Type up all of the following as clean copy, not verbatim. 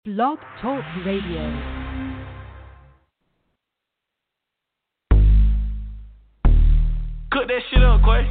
Blog Talk Radio. Cook that shit up, Quay.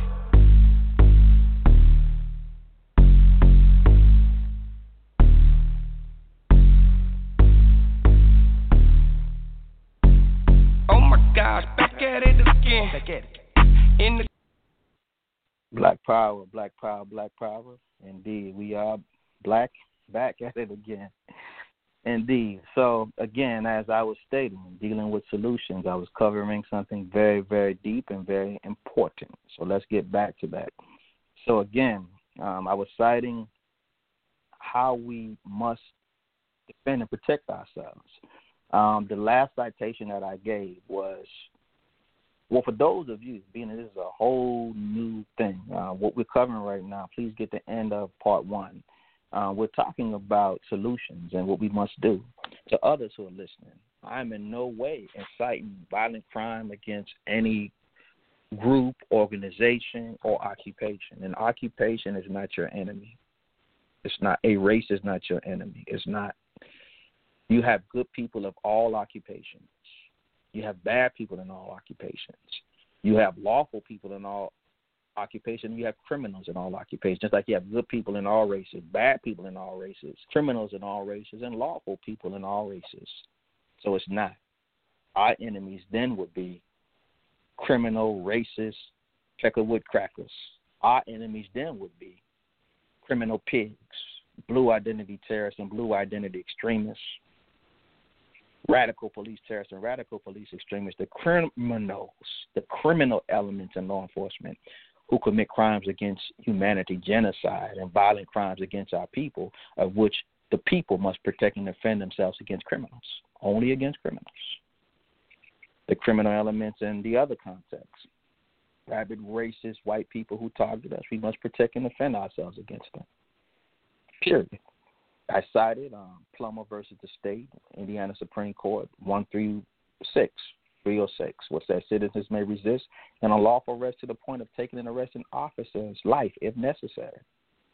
Oh my gosh, back at it again. Back at it. In the Black power, black power, black power. Indeed, we are black, back at it again. Indeed. So, again, as I was stating, dealing with solutions, I was covering something very, very deep and very important. So let's get back to that. So, again, I was citing how we must defend and protect ourselves. The last citation that I gave was, well, for those of you, being that this is a whole new thing, what we're covering right now, please get the end of part one. We're talking about solutions and what we must do. To others who are listening, I'm in no way inciting violent crime against any group, organization, or occupation. An occupation is not your enemy. It's not. A race is not your enemy. It's not. You have good people of all occupations. You have bad people in all occupations. You have lawful people in all occupations. You have criminals in all occupations. Just like you have good people in all races, bad people in all races, criminals in all races, and lawful people in all races. So it's not. Our enemies then would be criminal, racist, checkerwood crackers. Our enemies then would be criminal pigs, blue identity terrorists and blue identity extremists, radical police terrorists and radical police extremists, the criminals, the criminal elements in law enforcement who commit crimes against humanity, genocide, and violent crimes against our people, of which the people must protect and defend themselves against criminals, only against criminals. The criminal elements in the other context, rabid, racist, white people who target us, we must protect and defend ourselves against them, period. I cited Plummer versus the state, Indiana Supreme Court, 136, 306, which says citizens may resist an unlawful arrest to the point of taking an arresting officer's life if necessary.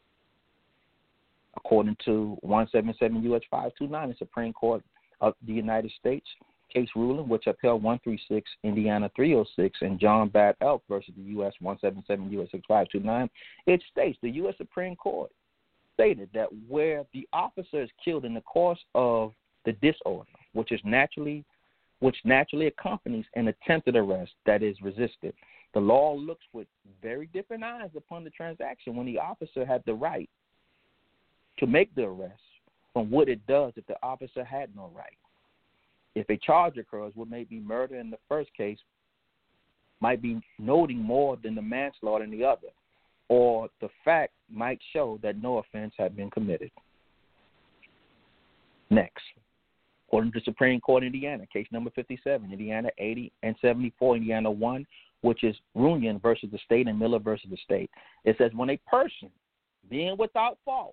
According to 177 U.S. 529, the Supreme Court of the United States case ruling, which upheld 136, Indiana 306, and John Bad Elk versus the U.S. 177 U.S. 529, it states the U.S. Supreme Court stated that where the officer is killed in the course of the disorder, which naturally accompanies an attempted arrest that is resisted, the law looks with very different eyes upon the transaction when the officer had the right to make the arrest from what it does if the officer had no right. If a charge occurs, what may be murder in the first case might be noting more than the manslaughter in the other, or the fact might show that no offense had been committed. Next, according to the Supreme Court of Indiana, case number 57, Indiana 80 and 74, Indiana 1, which is Runyon versus the state and Miller versus the state. It says when a person, being without fault,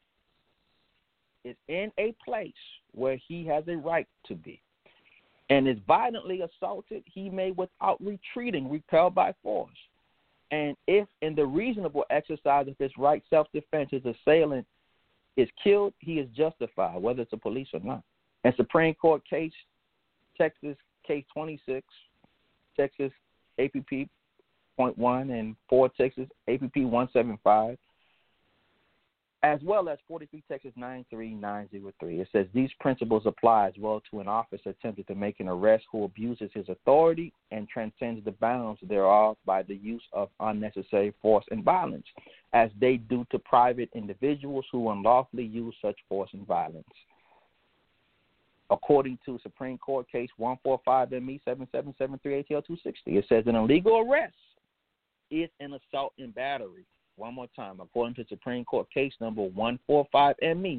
is in a place where he has a right to be and is violently assaulted, he may, without retreating, repel by force. And if in the reasonable exercise of his right self-defense his assailant is killed, he is justified, whether it's a police or not. And Supreme Court case, Texas case 26, Texas APP .1 and 4 Texas APP 175, as well as 43 Texas 93903. It says these principles apply as well to an officer attempted to make an arrest who abuses his authority and transcends the bounds thereof by the use of unnecessary force and violence, as they do to private individuals who unlawfully use such force and violence. According to Supreme Court case 145ME 7773 ATL 260, it says an illegal arrest is an assault and battery. One more time, according to Supreme Court case number 145ME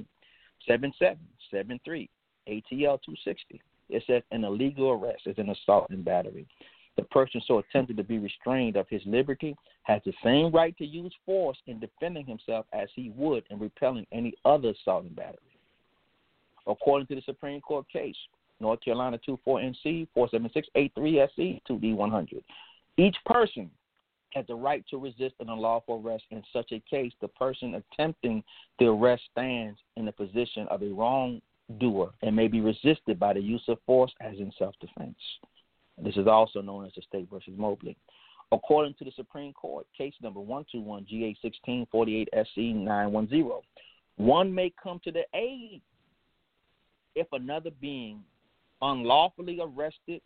7773 ATL 260, it says an illegal arrest is an assault and battery. The person so attempted to be restrained of his liberty has the same right to use force in defending himself as he would in repelling any other assault and battery. According to the Supreme Court case, North Carolina 24NC 47683SC 2D100, each person has the right to resist an unlawful arrest. In such a case, the person attempting the arrest stands in the position of a doer and may be resisted by the use of force as in self-defense. This is also known as the State versus Mobley. According to the Supreme Court, case number 121 GA 1648 SC 910, one may come to the aid if another being unlawfully arrested.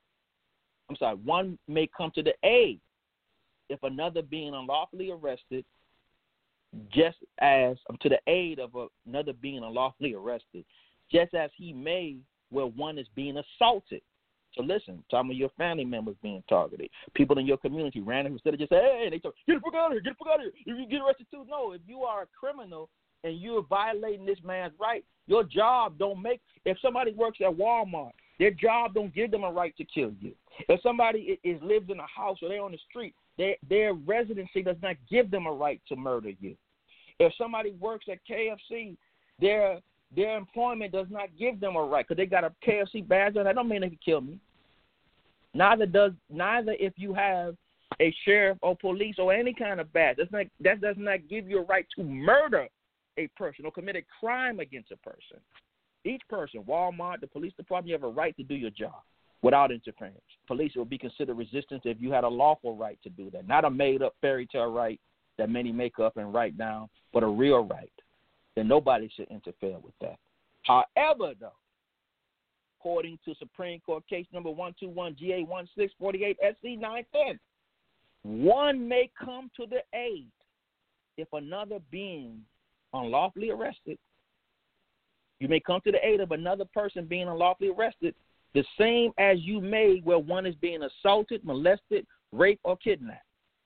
One may come to the aid if another being unlawfully arrested, just as to the aid of another being unlawfully arrested, just as he may where one is being assaulted. So listen, some of your family members being targeted, people in your community random instead of just say, hey, they talk, get the fuck out of here, get the fuck out of here. You get arrested too. No, if you are a criminal and you're violating this man's right, your job don't make. If somebody works at Walmart, their job don't give them a right to kill you. If somebody lives in a house or they're on the street, their residency does not give them a right to murder you. If somebody works at KFC, their employment does not give them a right because they got a KFC badge on. That don't mean they can kill me. Neither if you have a sheriff or police or any kind of badge. That does not give you a right to murder a person or commit a crime against a person. Each person, Walmart, the police department, you have a right to do your job without interference. Police will be considered resistance if you had a lawful right to do that, not a made-up fairy tale right that many make up and write down, but a real right. Then nobody should interfere with that. However, though, according to Supreme Court case number 121 GA 1648 SC 910, one may come to the aid if another being unlawfully arrested. You may come to the aid of another person being unlawfully arrested, the same as you may where one is being assaulted, molested, raped, or kidnapped.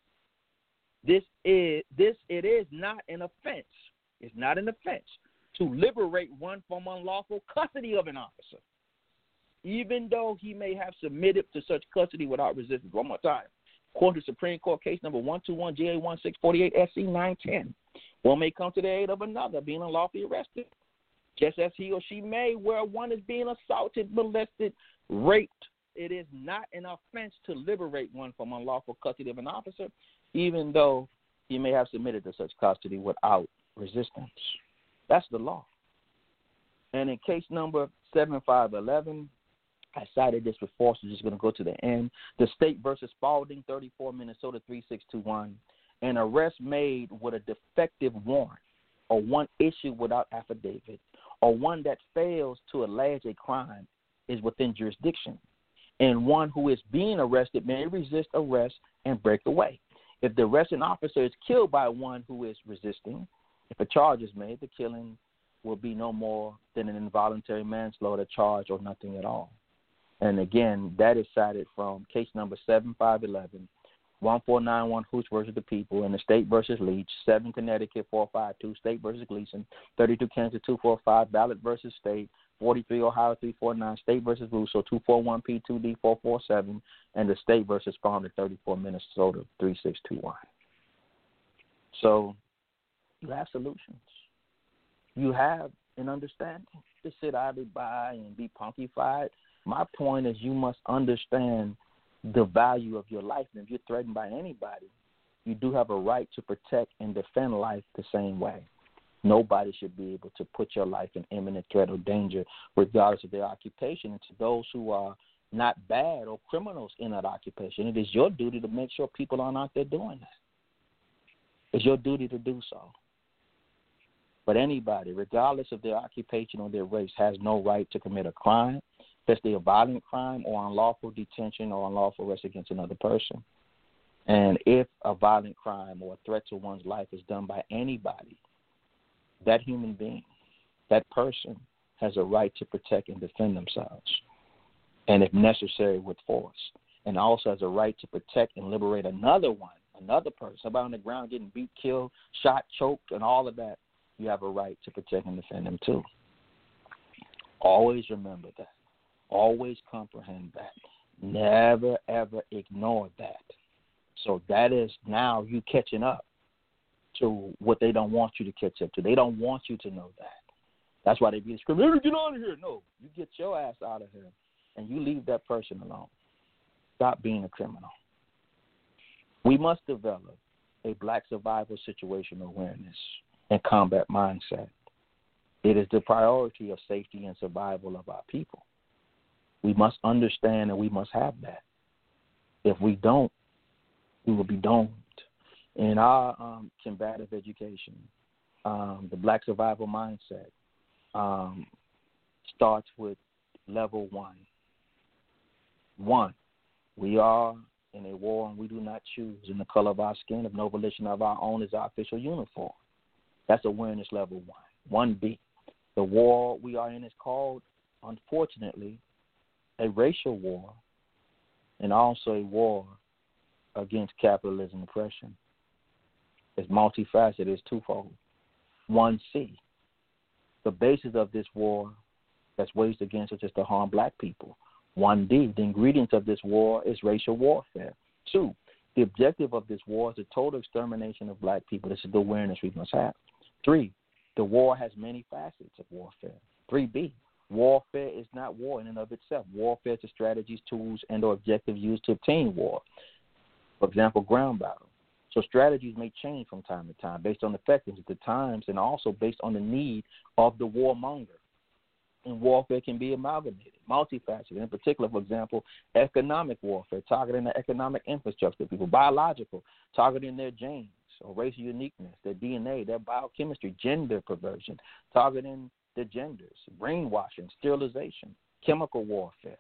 It is not an offense. It's not an offense to liberate one from unlawful custody of an officer, even though he may have submitted to such custody without resistance. One more time. According to Supreme Court case number 121 GA 1648 SC 910, one may come to the aid of another being unlawfully arrested, just as he or she may where one is being assaulted, molested, raped. It is not an offense to liberate one from unlawful custody of an officer, even though he may have submitted to such custody without resistance. That's the law. And in case number 7511, I cited this before, so just going to go to the end. The State versus Spalding, 34 Minnesota 3621. An arrest made with a defective warrant or one issued without affidavit or one that fails to allege a crime is within jurisdiction. And one who is being arrested may resist arrest and break away. If the arresting officer is killed by one who is resisting, if a charge is made, the killing will be no more than an involuntary manslaughter charge or nothing at all. And again, that is cited from case number 7511, 1491 Hooch versus the People, and the State versus Leach, 7 Connecticut 452, State versus Gleason, 32 Kansas 245, Ballot versus State, 43 Ohio 349, State versus Russo 241 P2D 447, and the State versus Founder 34 Minnesota 3621. So you have solutions. You have an understanding. To sit idly by and be punkified. My point is you must understand the value of your life. And if you're threatened by anybody, you do have a right to protect and defend life the same way. Nobody should be able to put your life in imminent threat or danger, regardless of their occupation. And to those who are not bad or criminals in that occupation, it is your duty to make sure people aren't out there doing that. It's your duty to do so. But anybody, regardless of their occupation or their race, has no right to commit a crime, especially a violent crime or unlawful detention or unlawful arrest against another person. And if a violent crime or a threat to one's life is done by anybody, that human being, that person has a right to protect and defend themselves, and if necessary, with force. And also has a right to protect and liberate another person, somebody on the ground getting beat, killed, shot, choked, and all of that. You have a right to protect and defend them too. Always remember that. Always comprehend that. Never, ever ignore that. So that is now you catching up to what they don't want you to catch up to. They don't want you to know that. That's why they be screaming, "Get out of here." No, you get your ass out of here and you leave that person alone. Stop being a criminal. We must develop a black survival situational awareness and combat mindset. It is the priority of safety and survival of our people. We must understand and we must have that. If we don't, we will be doomed. In our combative education, the Black survival mindset starts with level 1. 1, we are in a war and we do not choose, and the color of our skin of no volition of our own is our official uniform. That's awareness level 1. 1B, the war we are in is called, unfortunately, a racial war and also a war against capitalism and oppression. It's multifaceted, it's twofold. 1C, the basis of this war that's waged against us is to harm black people. 1D, the ingredients of this war is racial warfare. 2, the objective of this war is the total extermination of black people. This is the awareness we must have. 3, the war has many facets of warfare. 3B, warfare is not war in and of itself. Warfare is the strategies, tools, and or objectives used to obtain war. For example, ground battle. So strategies may change from time to time based on the effectiveness of the times and also based on the need of the warmonger. And warfare can be amalgamated, multifaceted. In particular, for example, economic warfare, targeting the economic infrastructure of people. Biological, targeting their genes or racial uniqueness, their DNA, their biochemistry. Gender perversion, targeting the genders. Brainwashing, sterilization. Chemical warfare,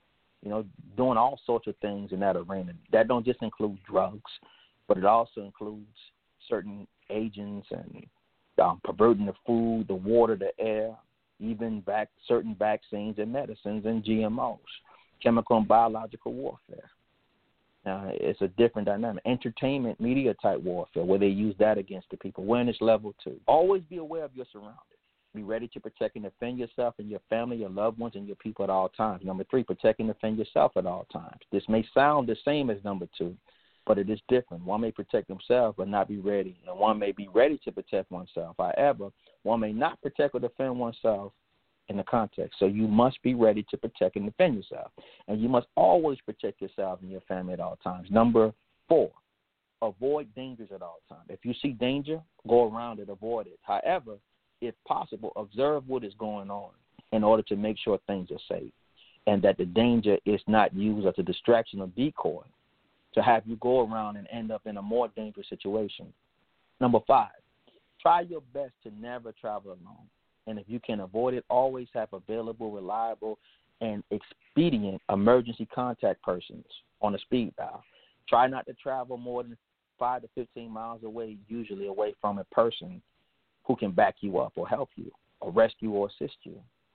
doing all sorts of things in that arena. That don't just include drugs, but it also includes certain agents and perverting the food, the water, the air, even certain vaccines and medicines and GMOs, chemical and biological warfare. It's a different dynamic. Entertainment, media type warfare, where they use that against the people. Awareness level 2. Always be aware of your surroundings. Be ready to protect and defend yourself and your family, your loved ones, and your people at all times. Number 3, protect and defend yourself at all times. This may sound the same as number 2, but it is different. One may protect himself but not be ready, and one may be ready to protect oneself. However, one may not protect or defend oneself in the context. So you must be ready to protect and defend yourself, and you must always protect yourself and your family at all times. Number 4, avoid dangers at all times. If you see danger, go around it, avoid it. However, if possible, observe what is going on in order to make sure things are safe and that the danger is not used as a distraction or decoy to have you go around and end up in a more dangerous situation. Number 5, try your best to never travel alone. And if you can avoid it, always have available, reliable, and expedient emergency contact persons on a speed dial. Try not to travel more than 5 to 15 miles away, usually away from a person who can back you up or help you or rescue or assist you.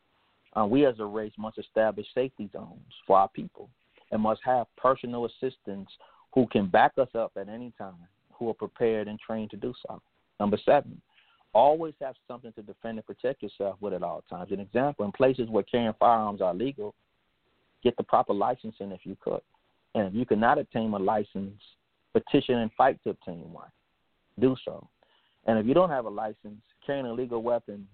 We as a race must establish safety zones for our people and must have personal assistants who can back us up at any time, who are prepared and trained to do so. Number 7, always have something to defend and protect yourself with at all times. An example, in places where carrying firearms are legal, get the proper licensing if you could. And if you cannot obtain a license, petition and fight to obtain one. Do so. And if you don't have a license, carrying a legal weapon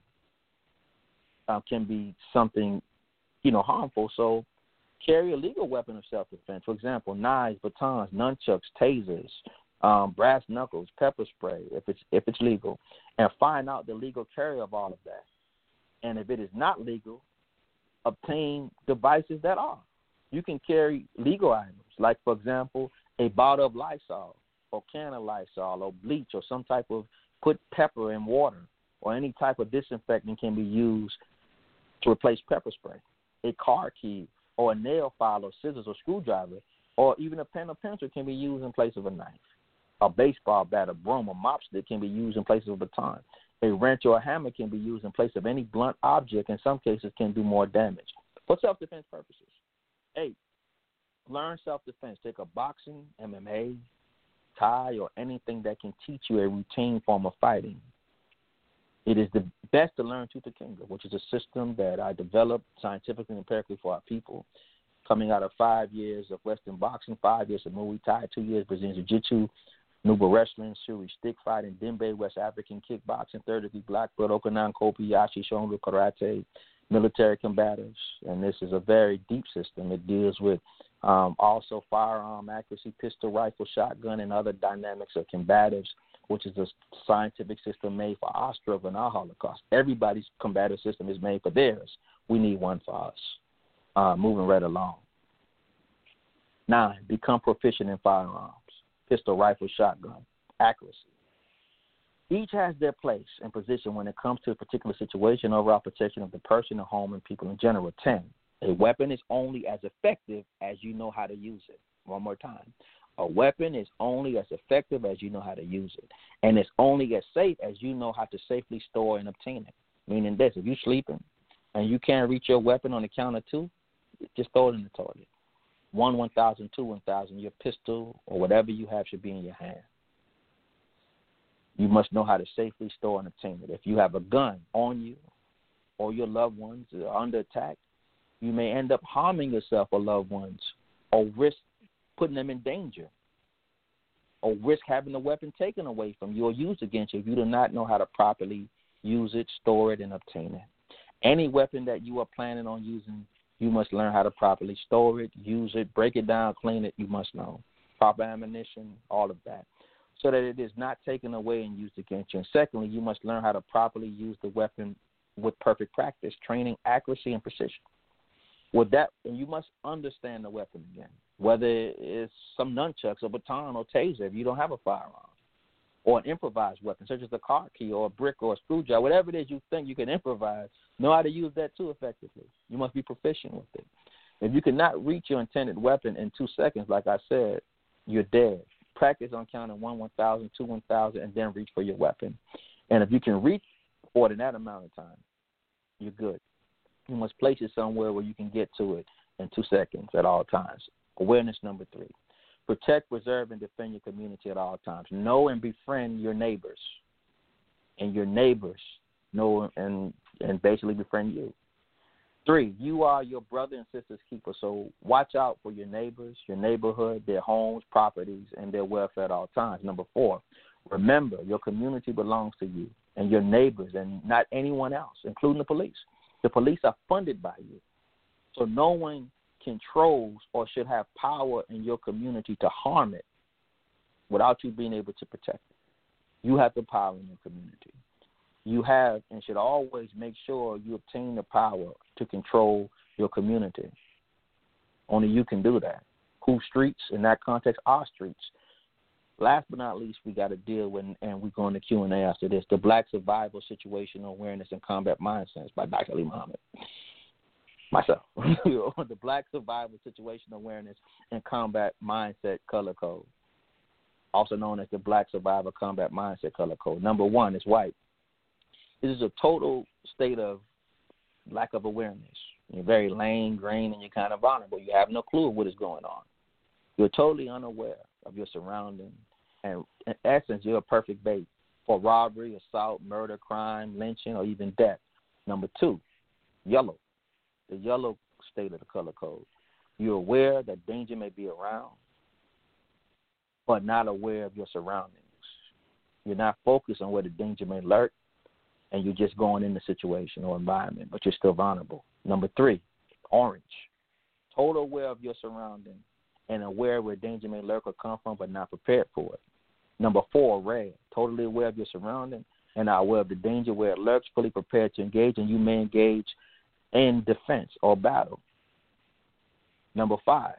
can be something, harmful. So carry a legal weapon of self-defense. For example, knives, batons, nunchucks, tasers, brass knuckles, pepper spray, if it's legal, and find out the legal carrier of all of that. And if it is not legal, obtain devices that are. You can carry legal items, like, for example, a bottle of Lysol or can of Lysol or bleach or some type of put pepper in water or any type of disinfectant can be used to replace pepper spray. A car key or a nail file or scissors or screwdriver or even a pen or pencil can be used in place of a knife. A baseball bat, a broom, a mop stick can be used in place of a baton. A wrench or a hammer can be used in place of any blunt object. In some cases, can do more damage for self-defense purposes. 8, learn self-defense. Take a boxing, MMA, Thai, or anything that can teach you a routine form of fighting. It is the best to learn Tuta-Kinga, which is a system that I developed scientifically and empirically for our people, coming out of 5 years of Western boxing, 5 years of Muay Thai, 2 years Brazilian Jiu-Jitsu, Nuba wrestling, Suri stick fighting, Dembe West African kickboxing, third degree black belt, Okanan, Kopi, Yashi, Shonru, karate, military combatives, and this is a very deep system. It deals with also firearm accuracy, pistol, rifle, shotgun, and other dynamics of combatives, which is a scientific system made for our struggle and our Holocaust. Everybody's combative system is made for theirs. We need one for us. Moving right along. 9, become proficient in firearms, pistol, rifle, shotgun, accuracy. Each has their place and position when it comes to a particular situation, overall protection of the person, the home, and people in general. 10, a weapon is only as effective as you know how to use it. One more time. A weapon is only as effective as you know how to use it. And it's only as safe as you know how to safely store and obtain it. Meaning this, if you're sleeping and you can't reach your weapon on the count of 2, just throw it in the toilet. 1, 1,000, 2, 1,000. Your pistol or whatever you have should be in your hand. You must know how to safely store and obtain it. If you have a gun on you or your loved ones are under attack, you may end up harming yourself or loved ones or risk putting them in danger or risk having the weapon taken away from you or used against you if you do not know how to properly use it, store it, and obtain it. Any weapon that you are planning on using, you must learn how to properly store it, use it, break it down, clean it. You must know. Proper ammunition, all of that, so that it is not taken away and used against you. And secondly, you must learn how to properly use the weapon with perfect practice, training, accuracy, and precision. With that, and you must understand the weapon again, whether it's some nunchucks, a baton, or taser if you don't have a firearm, or an improvised weapon such as a car key or a brick or a screwdriver, whatever it is you think you can improvise, know how to use that too effectively. You must be proficient with it. If you cannot reach your intended weapon in 2 seconds, like I said, you're dead. Practice on counting 1, 1,000, 2, 1,000, and then reach for your weapon. And if you can reach for it in that amount of time, you're good. You must place it somewhere where you can get to it in 2 seconds at all times. Awareness number 3. Protect, preserve, and defend your community at all times. Know and befriend your neighbors. And your neighbors know and basically befriend you. 3, you are your brother and sister's keeper, so watch out for your neighbors, your neighborhood, their homes, properties, and their welfare at all times. Number 4, remember your community belongs to you and your neighbors and not anyone else, including the police. The police are funded by you, so no one controls or should have power in your community to harm it without you being able to protect it. You have the power in your community. You have and should always make sure you obtain the power to control your community. Only you can do that. Whose streets in that context? Our streets. Last but not least, we got to deal with, and we're going to Q&A after this, the Black Survival Situational Awareness and Combat Mindsets by Dr. Ali Muhammad. Myself. The Black Survival Situational Awareness and Combat Mindset Color Code, also known as the Black Survival Combat Mindset Color Code. Number 1 is white. This is a total state of lack of awareness. You're very lame, green, and you're kind of vulnerable. You have no clue of what is going on. You're totally unaware of your surroundings. And in essence, you're a perfect bait for robbery, assault, murder, crime, lynching, or even death. Number 2, yellow, the yellow state of the color code. You're aware that danger may be around, but not aware of your surroundings. You're not focused on where the danger may lurk, and you're just going in the situation or environment, but you're still vulnerable. Number 3, orange, total aware of your surroundings and aware where danger may lurk or come from, but not prepared for it. Number 4, red, totally aware of your surroundings and are aware of the danger where it lurks, fully prepared to engage, and you may engage in defense or battle. Number 5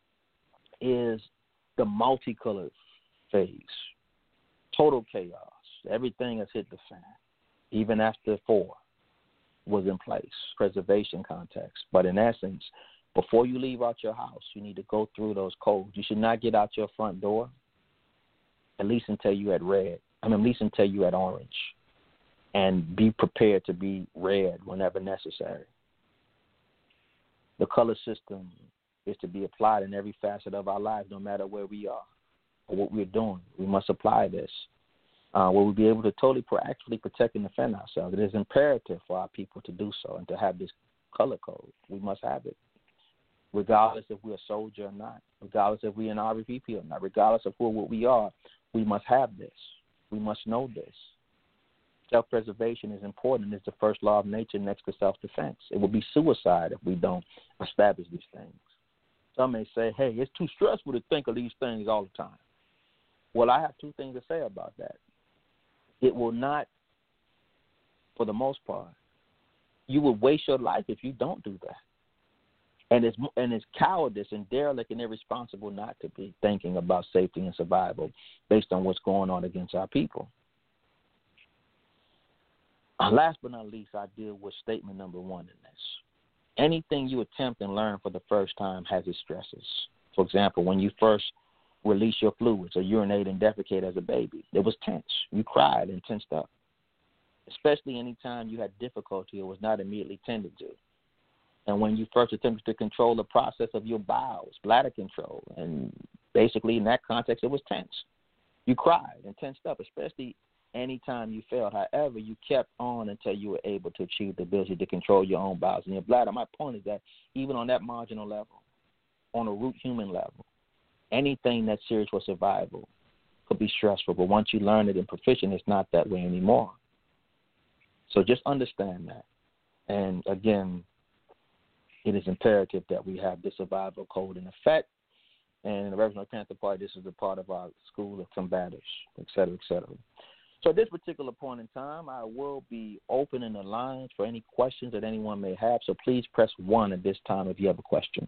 is the multicolored phase, total chaos. Everything has hit the fan, even after 4 was in place, preservation context. But in essence, before you leave out your house, you need to go through those codes. You should not get out your front door at least until you're at orange, and be prepared to be red whenever necessary. The color system is to be applied in every facet of our lives, no matter where we are or what we're doing. We must apply this. We'll be able to totally proactively protect and defend ourselves. It is imperative for our people to do so and to have this color code. We must have it, regardless if we're a soldier or not, regardless if we're an RVP or not, regardless of what we are. We must have this. We must know this. self-preservation is important. It's the first law of nature next to self-defense. It would be suicide if we don't establish these things. Some may say, hey, it's too stressful to think of these things all the time. Well, I have two things to say about that. It will not, for the most part, you will waste your life if you don't do that. And it's cowardice and derelict and irresponsible not to be thinking about safety and survival based on what's going on against our people. Last but not least, I deal with statement number one in this. Anything you attempt and learn for the first time has its stresses. For example, when you first release your fluids or urinate and defecate as a baby, it was tense. You cried and tensed up, especially any time you had difficulty or was not immediately tended to. And when you first attempted to control the process of your bowels, bladder control, and basically in that context, it was tense. You cried and tensed up, especially any time you failed. However, you kept on until you were able to achieve the ability to control your own bowels and your bladder. My point is that even on that marginal level, on a root human level, anything that's serious for survival could be stressful. But once you learn it and proficient, it's not that way anymore. So just understand that. And again, it is imperative that we have this survival code in effect. And in the Revolutionary Panther Party, this is a part of our school of combatants, et cetera, et cetera. So at this particular point in time, I will be opening the lines for any questions that anyone may have. So please press 1 at this time if you have a question.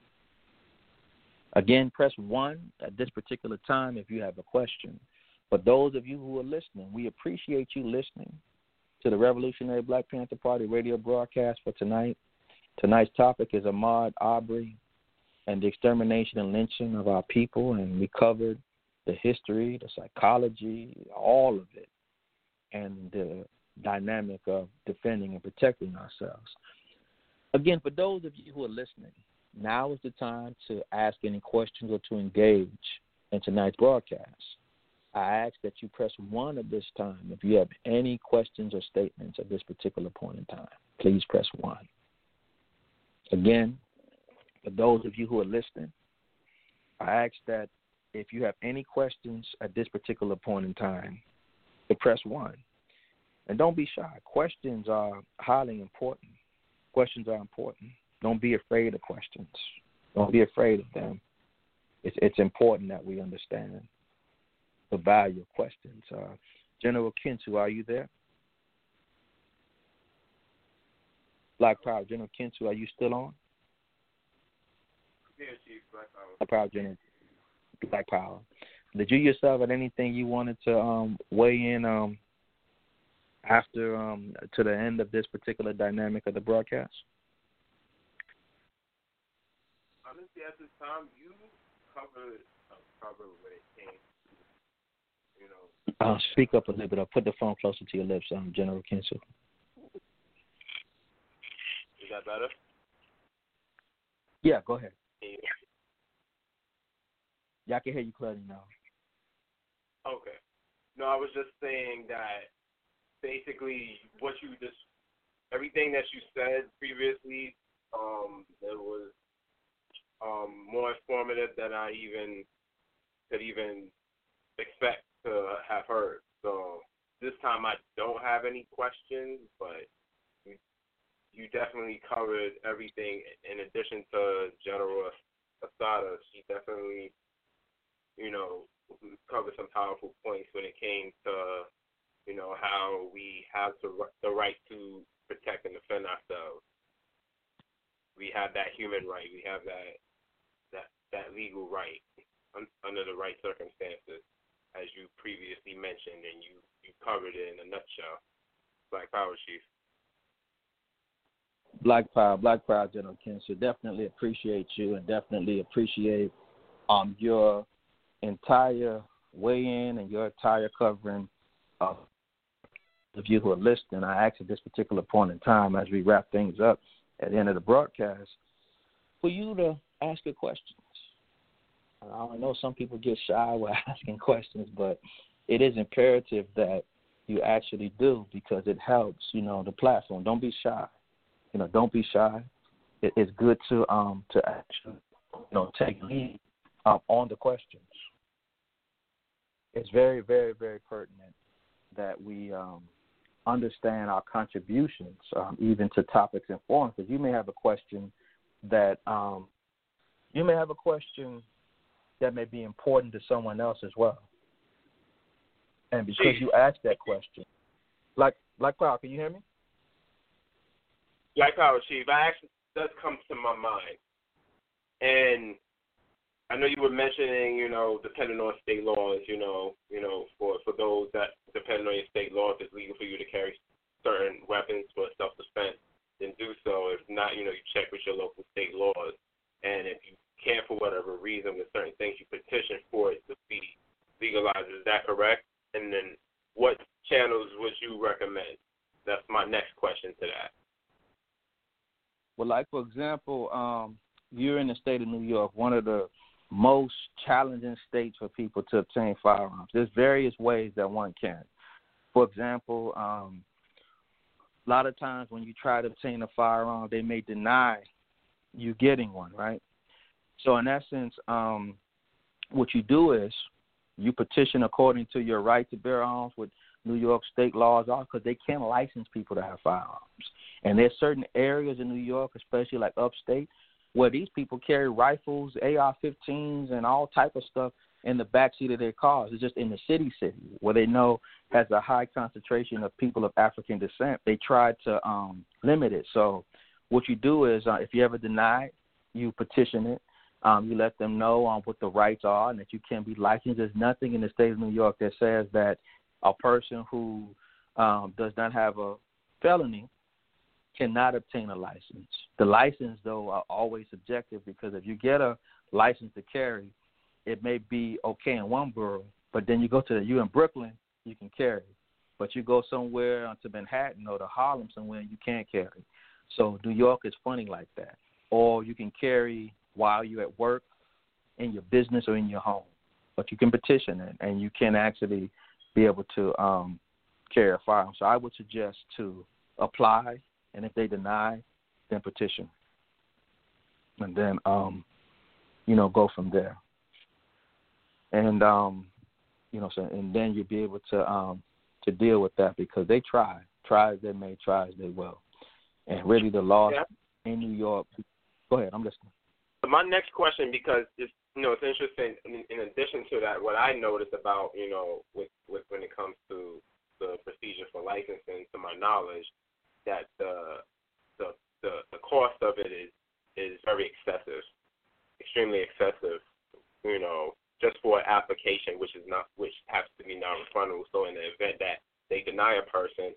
Again, press 1 at this particular time if you have a question. For those of you who are listening, we appreciate you listening to the Revolutionary Black Panther Party radio broadcast for tonight. Tonight's topic is Ahmaud Arbery and the extermination and lynching of our people, and we covered the history, the psychology, all of it, and the dynamic of defending and protecting ourselves. Again, for those of you who are listening, now is the time to ask any questions or to engage in tonight's broadcast. I ask that you press 1 at this time if you have any questions or statements at this particular point in time. Please press 1. Again, for those of you who are listening, I ask that if you have any questions at this particular point in time, to press 1. And don't be shy. Questions are highly important. Questions are important. Don't be afraid of questions. Don't be afraid of them. It's important that we understand the value of questions. General Kintu, are you there? Black Power, General Kintu, are you still on? Yeah, Chief, Black Power. Black Power, General Black Power. Did you yourself have anything you wanted to weigh in after to the end of this particular dynamic of the broadcast? Honestly, at this time, you covered when it came to, Speak up a little bit. I'll put the phone closer to your lips, General Kinsu. Is that better? Yeah, go ahead. Yeah, I can hear you clearly now. Okay. No, I was just saying that basically everything that you said previously, it was more informative than I could even expect to have heard. So this time I don't have any questions, but you definitely covered everything. In addition to General Asada, she definitely, covered some powerful points when it came to, how we have the right to protect and defend ourselves. We have that human right. We have that legal right under the right circumstances, as you previously mentioned, and you covered it in a nutshell. Black Power, Chief. Black Power, General Kinsu. Definitely appreciate you and definitely appreciate your entire weigh-in and your entire covering of you who are listening. I ask at this particular point in time, as we wrap things up at the end of the broadcast, for you to ask your questions. I know some people get shy with asking questions, but it is imperative that you actually do because it helps, the platform. Don't be shy. Don't be shy. It's good to actually, take lead on the questions. It's very, very, very pertinent that we understand our contributions, even to topics and forums. Because you may have a question that may be important to someone else as well. And because you asked that question, like Paul, can you hear me? Black Power, Chief. Actually does come to my mind, and I know you were mentioning, depending on state laws, for those that depending on your state laws, it's legal for you to carry certain weapons for self-defense. Then do so. If not, you check with your local state laws, and if you can't for whatever reason with certain things, you petition for it to be legalized. Is that correct? And then what channels would you recommend? That's my next question to that. Well, like, for example, you're in the state of New York, one of the most challenging states for people to obtain firearms. There's various ways that one can. For example, a lot of times when you try to obtain a firearm, they may deny you getting one, right? So in essence, what you do is you petition according to your right to bear arms, what New York state laws are, because they can't license people to have firearms. And there's certain areas in New York, especially like upstate, where these people carry rifles, AR-15s, and all type of stuff in the backseat of their cars. It's just in the city, where they know has a high concentration of people of African descent. They try to limit it. So what you do is if you ever deny it, you petition it. You let them know what the rights are and that you can be licensed. There's nothing in the state of New York that says that a person who does not have a felony cannot obtain a license. The license, though, are always subjective, because if you get a license to carry, it may be okay in one borough, but then you in Brooklyn, you can carry. But you go somewhere to Manhattan or to Harlem somewhere, you can't carry. So New York is funny like that. Or you can carry while you're at work, in your business, or in your home. But you can petition it, and you can actually be able to carry a firearm. So I would suggest to apply, and if they deny, then petition. And then, go from there. And, and then you'll be able to deal with that, because they try. Try as they may, try as they will. And really the laws in New York. Go ahead, I'm listening. My next question, because it's interesting. In addition to that, what I noticed about with when it comes to the procedure for licensing, to my knowledge, that the cost of it is very excessive, extremely excessive. Just for an application, which has to be non-refundable. So in the event that they deny a person,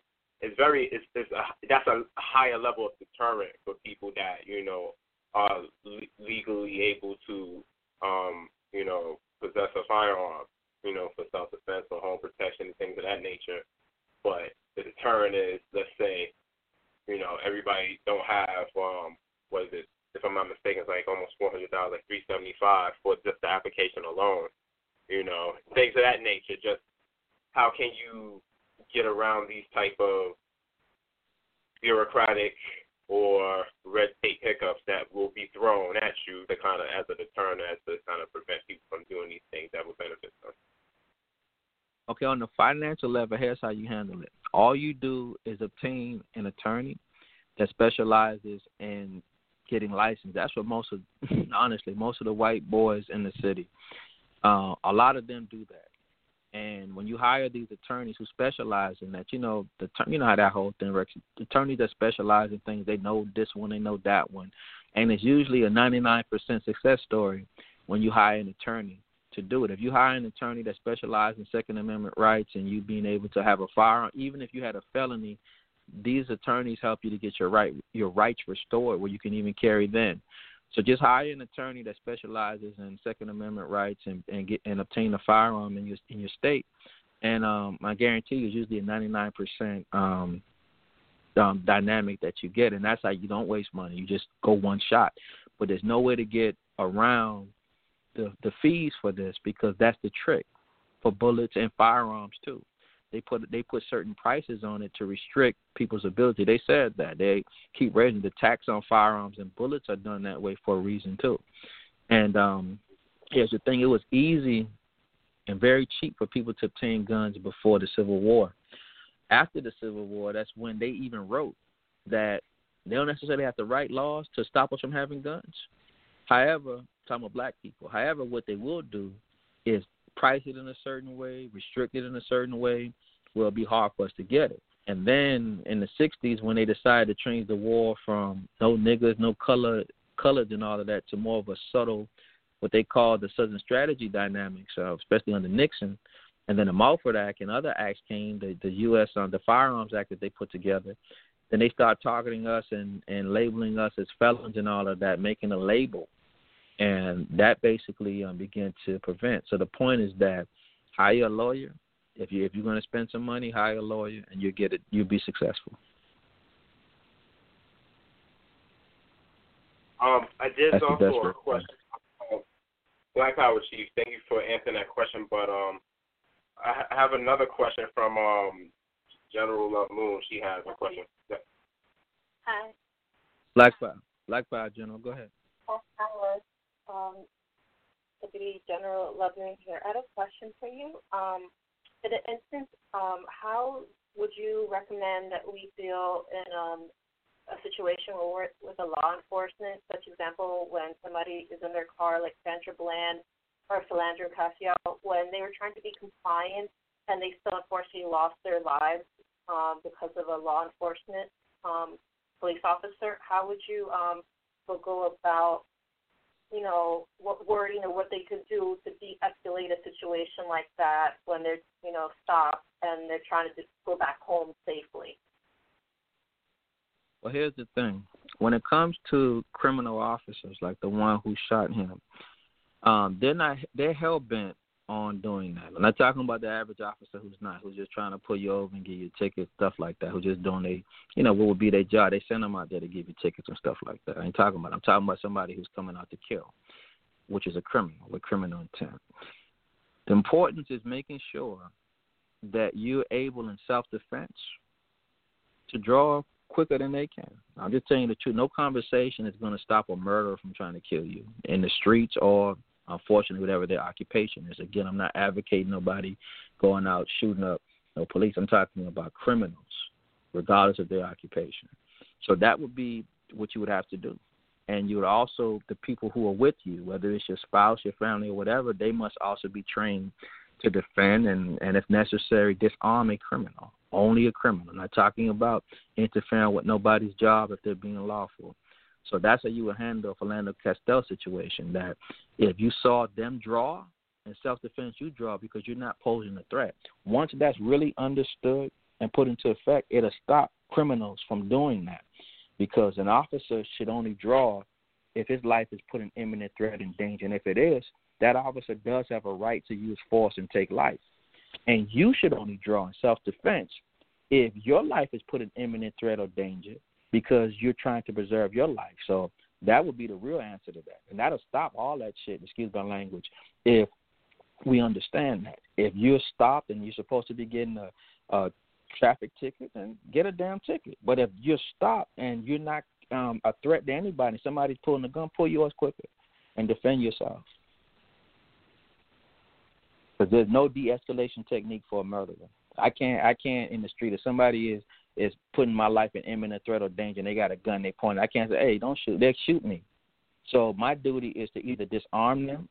that's a higher level of deterrent for people that are legally able to possess a firearm, for self-defense or home protection and things of that nature. But the deterrent is, let's say, everybody don't have what is it? If I'm not mistaken, it's like almost $400, like $375 for just the application alone. Things of that nature. Just how can you get around these type of bureaucratic or red tape hiccups that will be thrown at you to kind of as a deterrent, as to kind of prevent people from doing these things that will benefit them? Okay, on the financial level, here's how you handle it. All you do is obtain an attorney that specializes in getting licensed. That's what most of the white boys in the city, a lot of them do that. And when you hire these attorneys who specialize in that, how that whole thing works. Attorneys that specialize in things, they know this one, they know that one. And it's usually a 99% success story when you hire an attorney to do it. If you hire an attorney that specializes in Second Amendment rights and you being able to have a firearm, even if you had a felony, these attorneys help you to get your rights restored, where you can even carry then. So just hire an attorney that specializes in Second Amendment rights and obtain a firearm in your state. And I guarantee you, it's usually a 99% dynamic that you get, and that's how you don't waste money. You just go one shot. But there's no way to get around the fees for this, because that's the trick for bullets and firearms too. They put certain prices on it to restrict people's ability. They said that. They keep raising the tax on firearms, and bullets are done that way for a reason too. And here's the thing. It was easy and very cheap for people to obtain guns before the Civil War. after the Civil War, that's when they even wrote that they don't necessarily have to write laws to stop us from having guns. However, talking about black people, however, what they will do is price it in a certain way, restrict it in a certain way, where it'll be hard for us to get it. And then in the 60s, when they decided to change the war from no niggas, no colored and all of that to more of a subtle, what they call the Southern Strategy dynamics, especially under Nixon, and then the Mulford Act and other acts came, the U.S. The Firearms Act that they put together, then they start targeting us and labeling us as felons and all of that, making a label. And that basically began to prevent. So the point is that hire a lawyer. If you're going to spend some money, hire a lawyer, and you'll be successful. I did also a question. Black Power Chief, thank you for answering that question. But I have another question from General Love Moon. She has a question. Yeah. Hi. Black Power, General. Go ahead. Deputy General Love Moon here. I had a question for you. In an instance, how would you recommend that we feel in a situation where we're with a law enforcement, such example when somebody is in their car, like Sandra Bland or Philandro Casiel, when they were trying to be compliant and they still unfortunately lost their lives because of a law enforcement police officer? How would you go about, what wording or what they could do to de-escalate a situation like that when they're, stopped and they're trying to just go back home safely? Well, here's the thing. When it comes to criminal officers, like the one who shot him, they're hell-bent on doing that. I'm not talking about the average officer who's just trying to pull you over and give you tickets, stuff like that, who's just doing what would be their job. They send them out there to give you tickets and stuff like that. I'm talking about somebody who's coming out to kill, which is a criminal with criminal intent. The importance is making sure that you're able in self-defense to draw quicker than they can. I'm just telling you the truth. No conversation is going to stop a murderer from trying to kill you in the streets or, unfortunately, whatever their occupation is. Again, I'm not advocating nobody going out shooting up police. I'm talking about criminals, regardless of their occupation. So that would be what you would have to do. And you would also, the people who are with you, whether it's your spouse, your family, or whatever, they must also be trained to defend and if necessary, disarm a criminal. Only a criminal. I'm not talking about interfering with nobody's job if they're being lawful. So that's how you would handle a Philandro Casiel situation, that if you saw them draw, in self-defense you draw because you're not posing a threat. Once that's really understood and put into effect, it'll stop criminals from doing that, because an officer should only draw if his life is put in imminent threat and danger. And if it is, that officer does have a right to use force and take life. And you should only draw in self-defense if your life is put in imminent threat or danger because you're trying to preserve your life. So that would be the real answer to that. And that'll stop all that shit, excuse my language, if we understand that. If you're stopped and you're supposed to be getting a traffic ticket, then get a damn ticket. But if you're stopped and you're not a threat to anybody, somebody's pulling a gun, pull yours quicker and defend yourself. Because there's no de-escalation technique for a murderer. I can't in the street, if somebody is putting my life in imminent threat or danger and they got a gun, they point it, I can't say, hey, don't shoot. They'll shoot me. So my duty is to either disarm them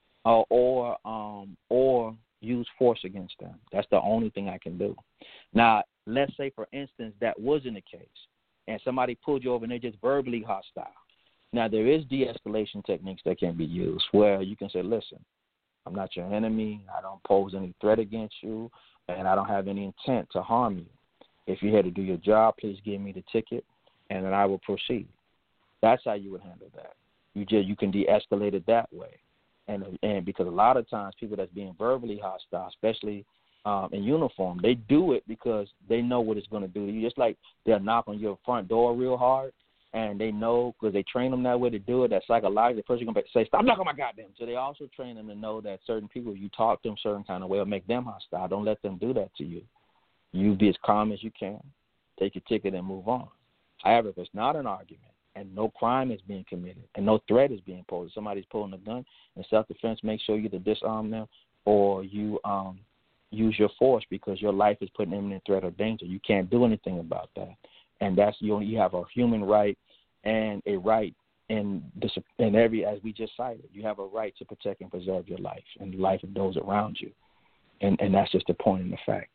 or use force against them. That's the only thing I can do. Now, let's say, for instance, that wasn't the case, and somebody pulled you over and they're just verbally hostile. Now, there is de-escalation techniques that can be used where you can say, listen, I'm not your enemy, I don't pose any threat against you, and I don't have any intent to harm you. If you're here to do your job, please give me the ticket, and then I will proceed. That's how you would handle that. You can de-escalate it that way. And because a lot of times people that's being verbally hostile, especially in uniform, they do it because they know what it's going to do to you. Just like they'll knock on your front door real hard, and they know because they train them that way to do it, that psychologically the person going to say, stop knocking on my goddamn. So they also train them to know that certain people, if you talk to them a certain kind of way, will make them hostile. Don't let them do that to you. You be as calm as you can, take your ticket and move on. However, if it's not an argument and no crime is being committed and no threat is being posed, somebody's pulling a gun in self-defense, make sure you either disarm them or you use your force because your life is put in imminent threat or danger. You can't do anything about that. And that's you have a human right and a right in every, as we just cited, you have a right to protect and preserve your life and the life of those around you. And that's just the point in the fact.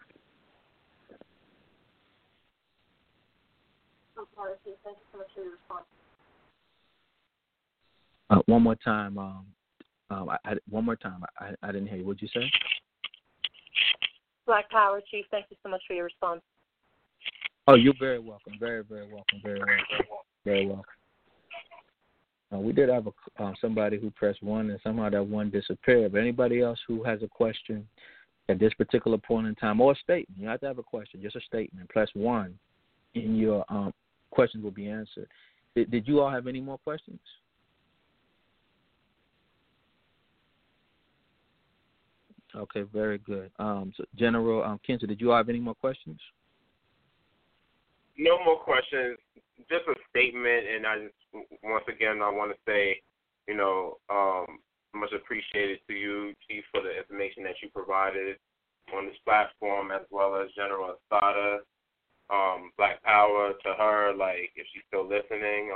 Thank you so much for your response. One more time. I didn't hear you. What'd you say? Black Power, Chief, thank you so much for your response. Oh, you're very welcome. Very, very welcome. Very welcome. Very welcome. We did have somebody who pressed 1, and somehow that 1 disappeared. But anybody else who has a question at this particular point in time, or a statement, you have to have a question, just a statement, press 1, and your questions will be answered. Did you all have any more questions? Okay, very good. So General Kinzer, did you all have any more questions? No more questions. Just a statement, and I want to say, much appreciated to you, Chief, for the information that you provided on this platform, as well as General Asada. Black Power to her, like if she's still listening.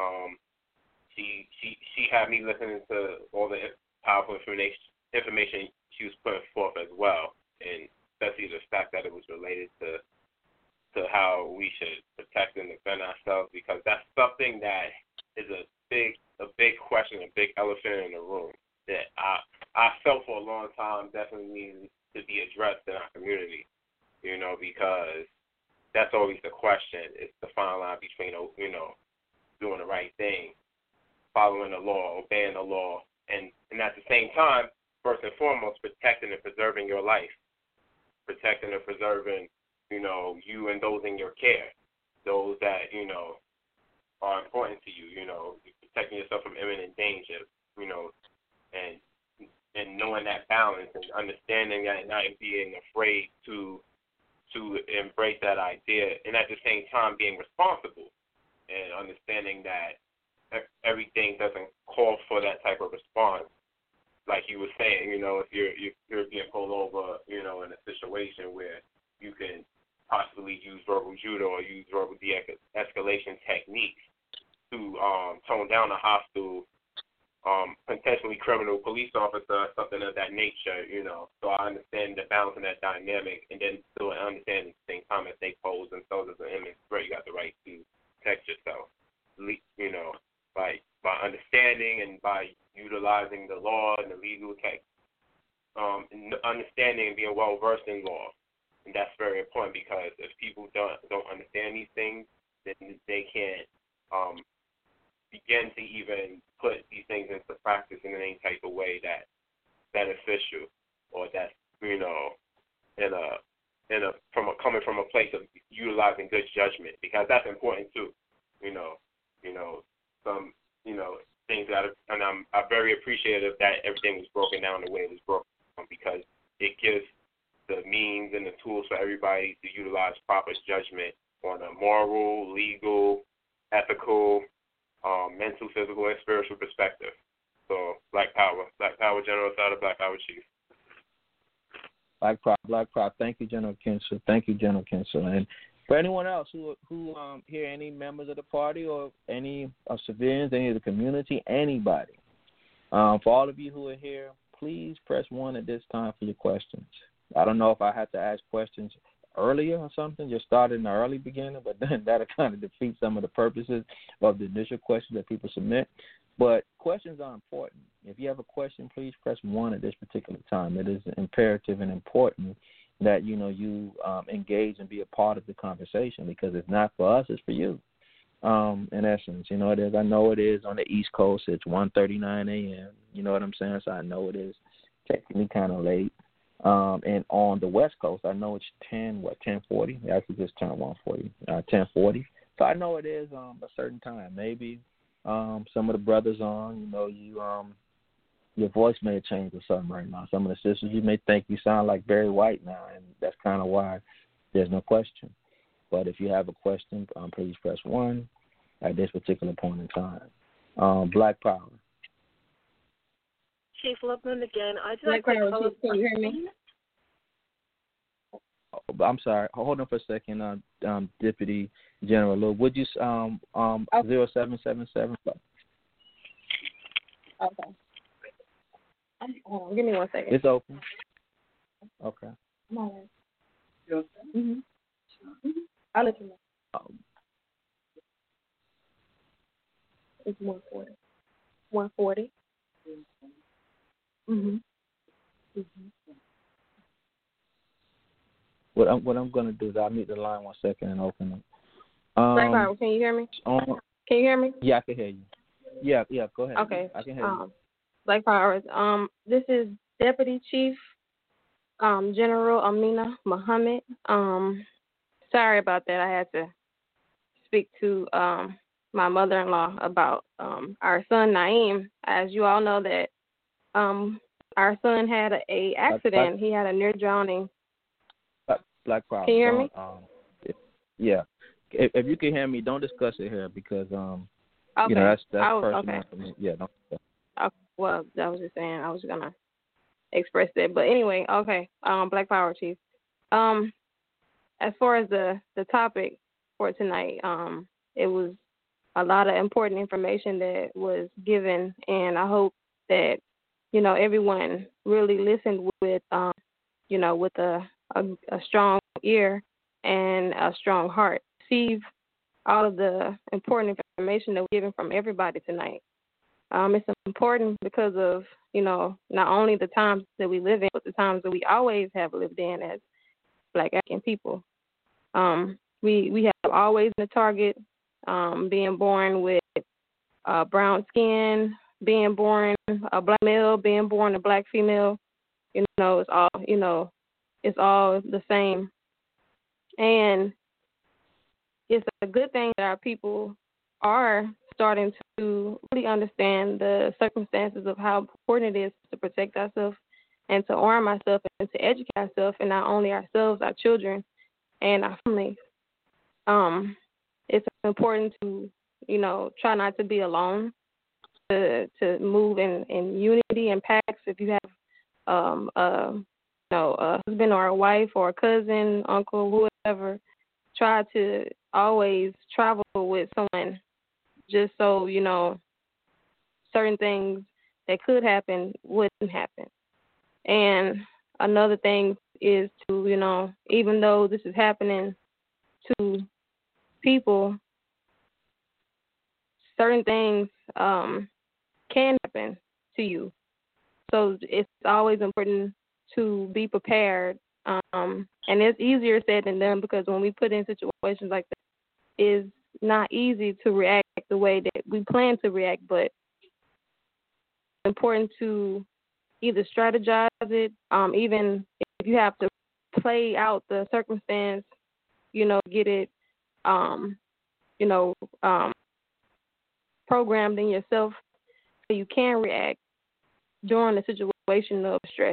She had me listening to all the powerful information she was putting forth as well, and especially the fact that it was related to how we should protect and defend ourselves, because that's something that is a big question, a big elephant in the room that I felt for a long time definitely needs to be addressed in our community, because that's always the question. It's the fine line between, doing the right thing, following the law, obeying the law, and at the same time, first and foremost, protecting and preserving your life, protecting and preserving, you and those in your care, those that, are important to you, protecting yourself from imminent danger, and knowing that balance and understanding that and not being afraid to embrace that idea, and at the same time being responsible and understanding that everything doesn't call for that type of response. Like you were saying, if you're being pulled over, in a situation where you can possibly use verbal judo or use verbal de-escalation techniques to tone down a hostile, potentially criminal police officer, something of that nature, So I understand the balance in that dynamic, and then still understand at the same time as they pose themselves as an image where you got the right to protect yourself, by understanding and by utilizing the law and the legal tech, and understanding and being well versed in law, and that's very important, because if people don't understand these things, then they can't begin to even put these things into practice in any type of way that's beneficial, or that's coming from a place of utilizing good judgment, because that's important too. Some things and I'm very appreciative that everything was broken down the way it was broken down, because it gives the means and the tools for everybody to utilize proper judgment on a moral, legal, ethical, mental, physical, and spiritual perspective. So, Black Power, General Asada, Black Power Chief. Black Power. Thank you, General Kinzer. And for anyone else who hear any members of the party or any civilians, any of the community, anybody, for all of you who are here, please press 1 at this time for your questions. I don't know if I had to ask questions earlier or something, just start in the early beginning, but then that'll kind of defeat some of the purposes of the initial questions that people submit. But questions are important. If you have a question, please press 1 at this particular time. It is imperative and important that, you engage and be a part of the conversation, because it's not for us, it's for you. In essence, it is. I know it is on the East Coast. It's 1:39 a.m. You know what I'm saying? So I know it is technically kind of late. And on the West Coast, I know it's 10:40. I actually just turned 1:40, 10:40. So I know it is a certain time. Maybe some of the brothers on, your voice may have changed or something right now. Some of the sisters, you may think you sound like Barry White now, and that's kind of why there's no question. But if you have a question, please press 1 at this particular point in time. Black Power. Chief Loveman again. Black Power, Chief, can you hear me? I'm sorry. Hold on for a second, Deputy General Lou. Would you 0777? Okay. Hold on, give me 1 second. It's open. Okay. Come on. Mhm. I'll let you know. It's 140. 140. Mhm. What I'm gonna do is I'll mute the line 1 second and open it. Black Power, can you hear me? Can you hear me? Yeah, I can hear you. Yeah, go ahead. Okay. I can hear you. Black Power. This is Deputy Chief General Amina Muhammad. Sorry about that. I had to speak to my mother-in-law about our son Naeem. As you all know, that our son had a accident. He had a near drowning. Black Power. Can you hear me? Yeah. If you can hear me, don't discuss it here because okay. you know that's personal okay. for me. Yeah, don't. Okay. Well, I was just saying I was gonna express that, but anyway, okay. Black Power Chief. As far as the topic for tonight, it was a lot of important information that was given, and I hope that everyone really listened with with a strong ear and a strong heart. Receive all of the important information that we're given from everybody tonight. It's important because of not only the times that we live in, but the times that we always have lived in as Black African people. We have always been a target, being born with brown skin, being born a Black male, being born a Black female. It's all the same. And it's a good thing that our people are starting to really understand the circumstances of how important it is to protect ourselves and to arm ourselves and to educate ourselves, and not only ourselves, our children, and our families. It's important to, try not to be alone, to move in unity and packs. If you have a husband or a wife or a cousin, uncle, whoever, try to always travel with someone, just so certain things that could happen wouldn't happen. And another thing is to, even though this is happening to people, certain things can happen to you. So it's always important to be prepared. And it's easier said than done, because when we put in situations like that, it's not easy to react the way that we plan to react, but it's important to either strategize it, even if you have to play out the circumstance, get it, programmed in yourself so you can react during a situation of stress.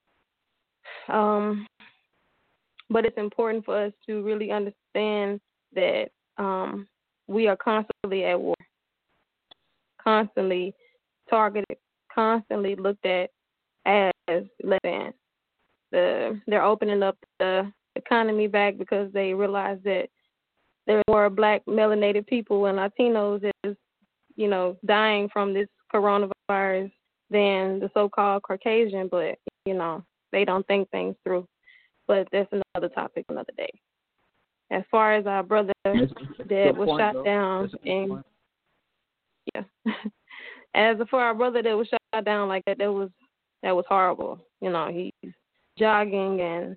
But it's important for us to really understand that we are constantly at war, constantly targeted, constantly looked at as less than. They're opening up the economy back because they realize that there are more Black melanated people and Latinos that is, dying from this coronavirus than the so-called Caucasian, but, they don't think things through. But that's another topic another day. As far as our brother that was shot down, and as for our brother that was shot down like that, that was horrible. He's jogging and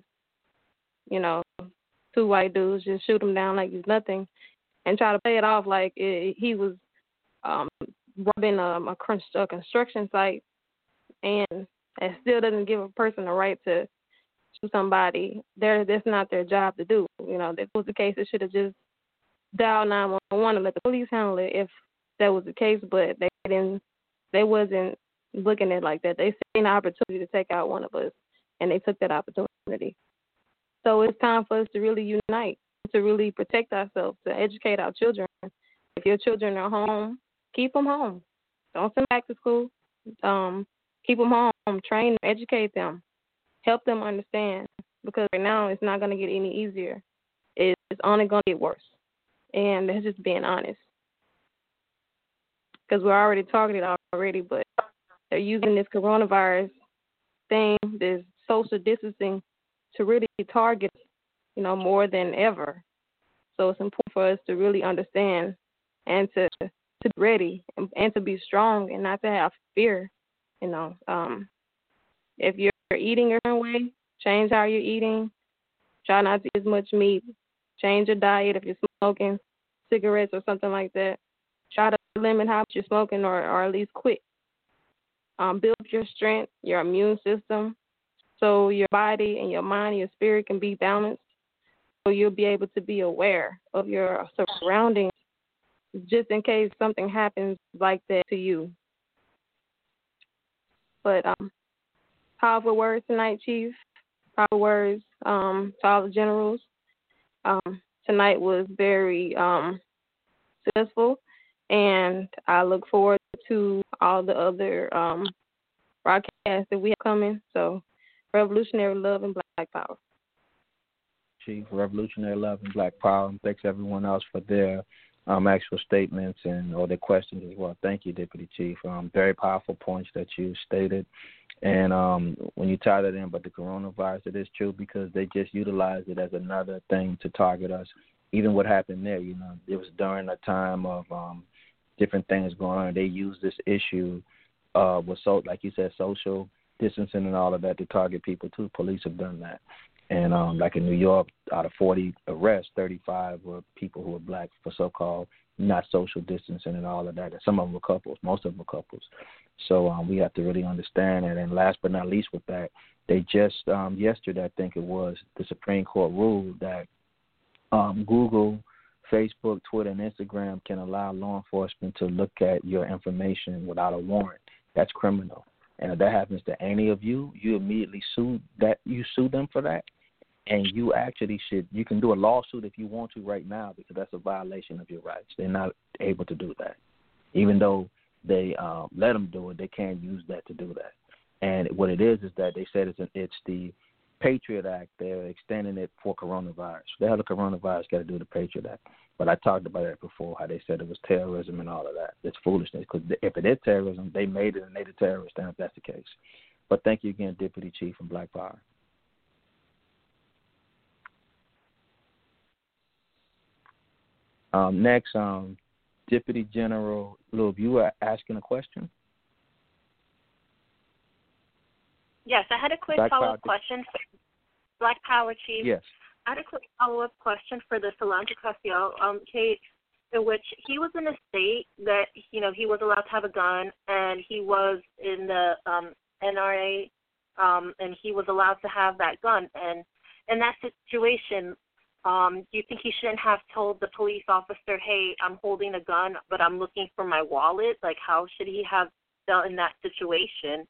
two white dudes just shoot him down like he's nothing, and try to play it off like he was robbing a construction site, and it still doesn't give a person the right to shoot somebody. That's not their job to do. If that was the case, it should have just dialed 911 and let the police handle it if that was the case. But they didn't. They wasn't looking at it like that. They seen an opportunity to take out one of us, and they took that opportunity. So it's time for us to really unite, to really protect ourselves, to educate our children. If your children are home, keep them home. Don't send them back to school. Keep them home. Train them, educate them, help them understand because right now it's not going to get any easier. It's only going to get worse. And that's just being honest. Because we're already targeted already, but they're using this coronavirus thing, this social distancing, to really target, more than ever. So it's important for us to really understand and to be ready and to be strong and not to have fear. If you're eating your own way, change how you're eating. Try not to eat as much meat. Change your diet if you're smoking cigarettes or something like that. Try to limit how much you're smoking or at least quit. Build your strength, your immune system, so your body and your mind and your spirit can be balanced. So you'll be able to be aware of your surroundings just in case something happens like that to you. But powerful words tonight, Chief. Powerful words to all the generals. Tonight was very successful, and I look forward to all the other broadcasts that we have coming. So, revolutionary love and Black Power. Chief, revolutionary love and Black Power, and thanks everyone else for their actual statements or their questions as well. Thank you, Deputy Chief. Very powerful points that you stated. And when you tie that in about the coronavirus, it is true because they just utilized it as another thing to target us. Even what happened there, it was during a time of different things going on. They used this issue with, like you said, social distancing and all of that to target people too. Police have done that. And like in New York, out of 40 arrests, 35 were people who were black for so-called not social distancing and all of that. And some of them were couples. Most of them were couples. So we have to really understand that. And last but not least with that, they just yesterday, I think it was, the Supreme Court ruled that Google, Facebook, Twitter, and Instagram can allow law enforcement to look at your information without a warrant. That's criminal. And if that happens to any of you, you immediately sue them for that. And you can do a lawsuit if you want to right now because that's a violation of your rights. They're not able to do that. Even though they let them do it, they can't use that to do that. And what it is that they said it's the Patriot Act. They're extending it for coronavirus. The hell the coronavirus got to do with the Patriot Act? But I talked about it before, how they said it was terrorism and all of that. It's foolishness because if it is terrorism, they made it and made it terrorist, and if that's the case. But thank you again, Deputy Chief from Black Power. Next, Deputy General Lube, you were asking a question? Yes, I had a quick follow-up question for Black Power Chief. Yes. I had a quick follow-up question for the Solange Ocasio case, in which he was in a state that, he was allowed to have a gun, and he was in the NRA, and he was allowed to have that gun. And in that situation, do you think he shouldn't have told the police officer, hey, I'm holding a gun, but I'm looking for my wallet? Like, how should he have dealt in that situation?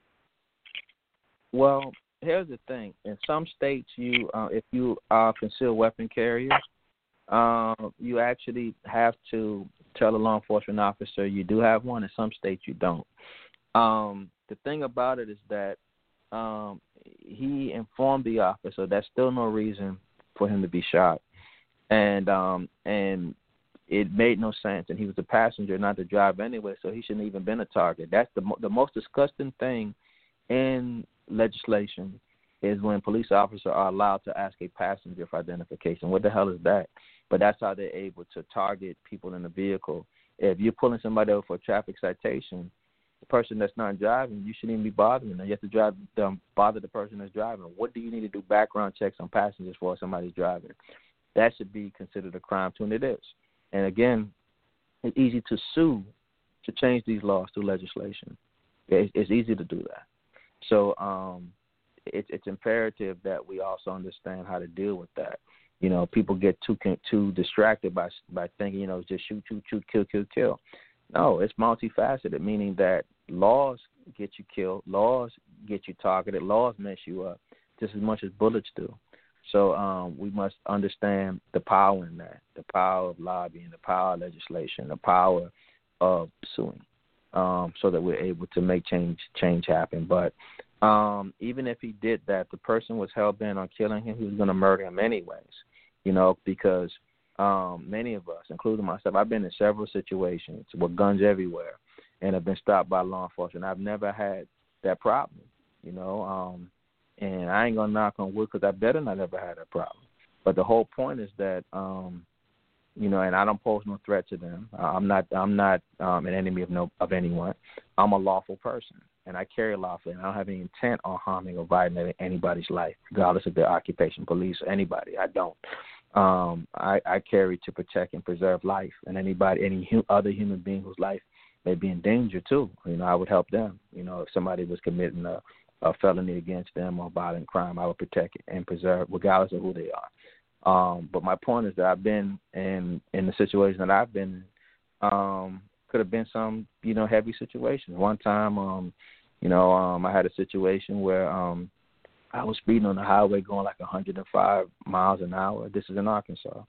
Well, here's the thing. In some states, if you are a concealed weapon carrier, you actually have to tell a law enforcement officer you do have one. In some states, you don't. The thing about it is that he informed the officer that's still no reason for him to be shot, and it made no sense. And he was a passenger, not the driver anyway, so he shouldn't even been a target. That's the most disgusting thing in legislation is when police officers are allowed to ask a passenger for identification. What the hell is that? But that's how they're able to target people in the vehicle. If you're pulling somebody over for a traffic citation, the person that's not driving, you shouldn't even be bothering them. You have to bother the person that's driving. What do you need to do background checks on passengers for if somebody's driving? That should be considered a crime too, and it is. And again, it's easy to sue to change these laws through legislation. It's easy to do that. So it's imperative that we also understand how to deal with that. People get too distracted by thinking, just shoot, kill. No, it's multifaceted, meaning that laws get you killed, laws get you targeted, laws mess you up just as much as bullets do. So we must understand the power in that, the power of lobbying, the power of legislation, the power of suing, so that we're able to make change happen. But even if he did that, the person was hell-bent on killing him. He was going to murder him anyways, you know, because many of us, including myself, I've been in several situations with guns everywhere and have been stopped by law enforcement. I've never had that problem, you know, and I ain't going to knock on wood because I better not ever have that problem. But the whole point is that, you know, and I don't pose no threat to them. I'm not an enemy of anyone. I'm a lawful person, and I carry lawfully, and I don't have any intent on harming or violating anybody's life, regardless of their occupation, police, or anybody. I don't. I carry to protect and preserve life, and any other human being whose life may be in danger too. You know, I would help them. You know, if somebody was committing a felony against them or violent crime, I would protect it and preserve, regardless of who they are. But my point is that I've been in the situation that I've been in. Could have been some, you know, heavy situations. One time, you know, I had a situation where I was speeding on the highway going like 105 miles an hour. This is in Arkansas.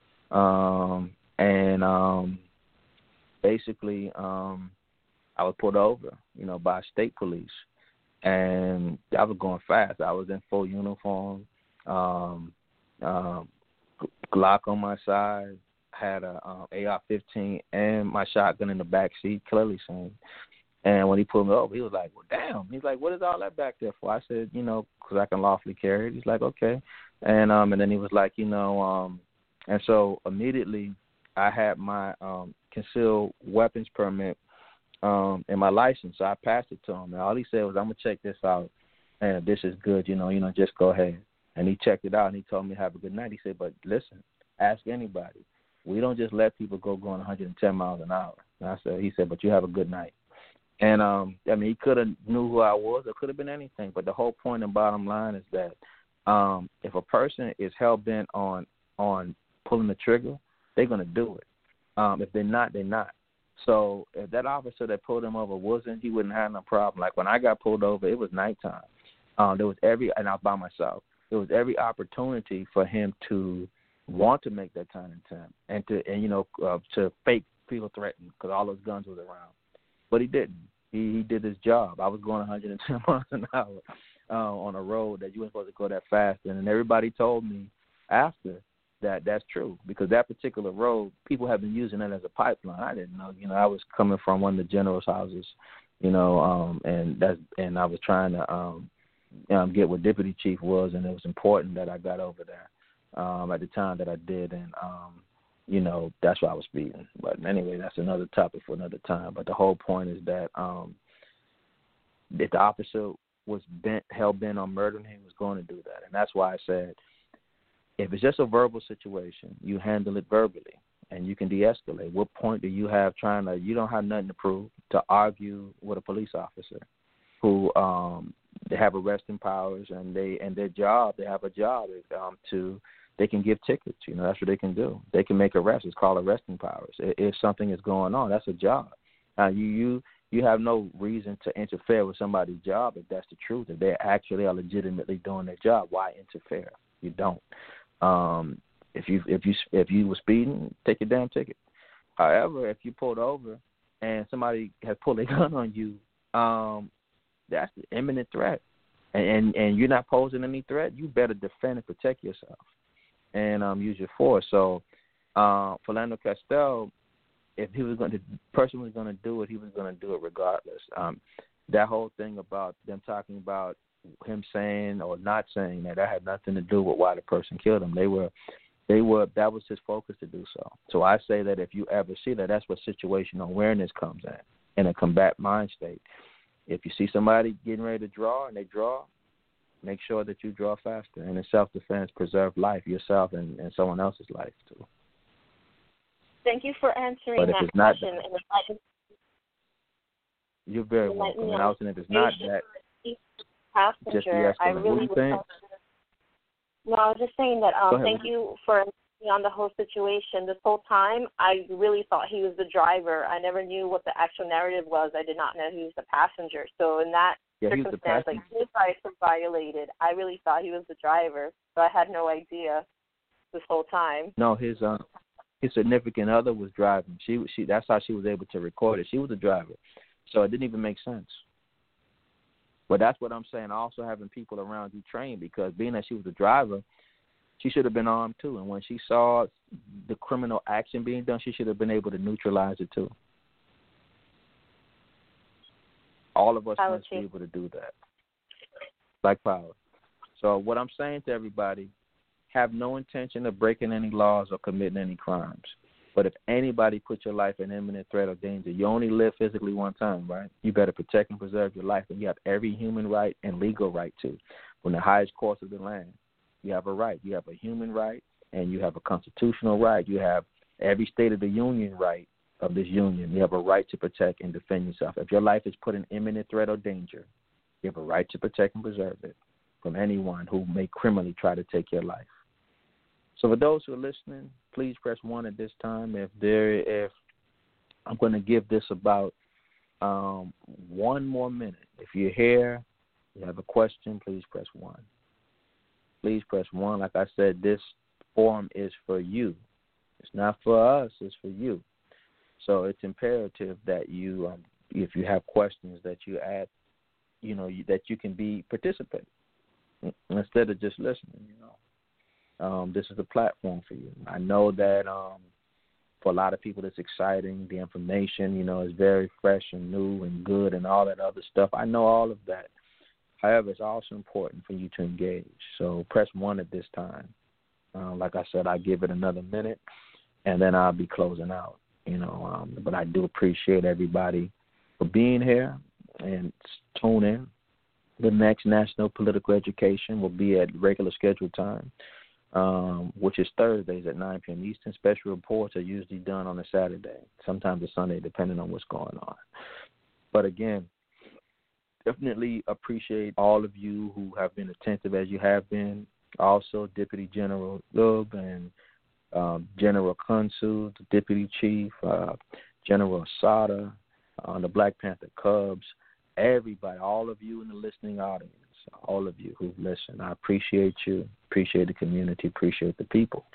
Basically, I was pulled over, you know, by state police. And I was going fast. I was in full uniform, Glock on my side, had a AR-15 and my shotgun in the back seat, clearly seen. And when he pulled me over, he was like, well, damn. He's like, what is all that back there for? I said, you know, because I can lawfully carry it. He's like, okay. And then he was like, you know, and so immediately I had my concealed weapons permit and my license. So I passed it to him. And all he said was, I'm going to check this out. And if this is good, you know, just go ahead. And he checked it out, and he told me, have a good night. He said, but listen, ask anybody. We don't just let people go going 110 miles an hour. And he said, but you have a good night. And, I mean, he could have knew who I was. It could have been anything. But the whole point and bottom line is that if a person is hell-bent on pulling the trigger, they're going to do it. If they're not, they're not. So if that officer that pulled him over wasn't, he wouldn't have no problem. Like when I got pulled over, it was nighttime. There was and I was by myself. There was every opportunity for him to want to make that turn attempt and to fake feel threatened because all those guns was around. But he didn't. He did his job. I was going 110 miles an hour on a road that you weren't supposed to go that fast. And everybody told me after that that's true because that particular road, people have been using it as a pipeline. I didn't know. You know, I was coming from one of the general's houses, you know, and I was trying to get what deputy chief was, and it was important that I got over there at the time that I did, and you know, that's why I was speeding. But anyway, that's another topic for another time. But the whole point is that if the officer was hell-bent on murdering him, he was going to do that. And that's why I said, if it's just a verbal situation, you handle it verbally, and you can de-escalate. What point do you have you don't have nothing to prove, to argue with a police officer who they have arresting powers, and their job, they have a job they can give tickets. You know, that's what they can do. They can make arrests. It's called arresting powers. If something is going on, that's a job. Now, you have no reason to interfere with somebody's job if that's the truth. If they actually are legitimately doing their job, why interfere? You don't. If you were speeding, take your damn ticket. However, if you pulled over and somebody has pulled a gun on you, that's an imminent threat, and you're not posing any threat. You better defend and protect yourself, and use your force. So, Philando Castile, if the person was going to do it, he was going to do it regardless. That whole thing about them talking about him saying or not saying that had nothing to do with why the person killed him. That was his focus to do so. So I say that if you ever see that, that's where situational awareness comes in a combat mind state. If you see somebody getting ready to draw and they draw, make sure that you draw faster. And in self-defense, preserve life, yourself and someone else's life too. Thank you for answering but if that it's not question. That, you're very welcome. And I was saying if it's not that, just passenger, I really what do you think? No, I was just saying that thank you for on the whole situation. This whole time, I really thought he was the driver. I never knew what the actual narrative was. I did not know he was the passenger. So in that circumstance, like his rights were violated, I really thought he was the driver. So I had no idea this whole time. No, his significant other was driving. She that's how she was able to record it. She was the driver. So it didn't even make sense. But that's what I'm saying. Also having people around you trained, because being that she was a driver, she should have been armed too. And when she saw the criminal action being done, she should have been able to neutralize it too. All of us must be able to do that. Black power. So what I'm saying to everybody, have no intention of breaking any laws or committing any crimes. But if anybody puts your life in imminent threat or danger, you only live physically one time, right? You better protect and preserve your life, and you have every human right and legal right to. From the highest courts of the land, you have a right. You have a human right, and you have a constitutional right. You have every State of the Union right of this union. You have a right to protect and defend yourself. If your life is put in imminent threat or danger, you have a right to protect and preserve it from anyone who may criminally try to take your life. So for those who are listening, please press 1 at this time. If I'm going to give this about 1 more minute. If you're here, you have a question, please press 1. Please press 1. Like I said, this forum is for you. It's not for us. It's for you. So it's imperative that you, if you have questions, that you add, that you can participate instead of just listening. This is a platform for you. I know that for a lot of people, it's exciting. The information, is very fresh and new and good and all that other stuff. I know all of that. However, it's also important for you to engage. So press 1 at this time. Like I said, I'll give it another minute, and then I'll be closing out. But I do appreciate everybody for being here and tune in. The next National Political Education will be at regular scheduled time, which is Thursdays at 9 p.m. Eastern. Special reports are usually done on a Saturday, sometimes a Sunday, depending on what's going on. But again, definitely appreciate all of you who have been attentive as you have been. Also, Deputy General Lub and General Kunsu, the Deputy Chief, General Asada, the Black Panther Cubs, everybody, all of you in the listening audience, all of you who've listened. I appreciate you, appreciate the community, appreciate the people.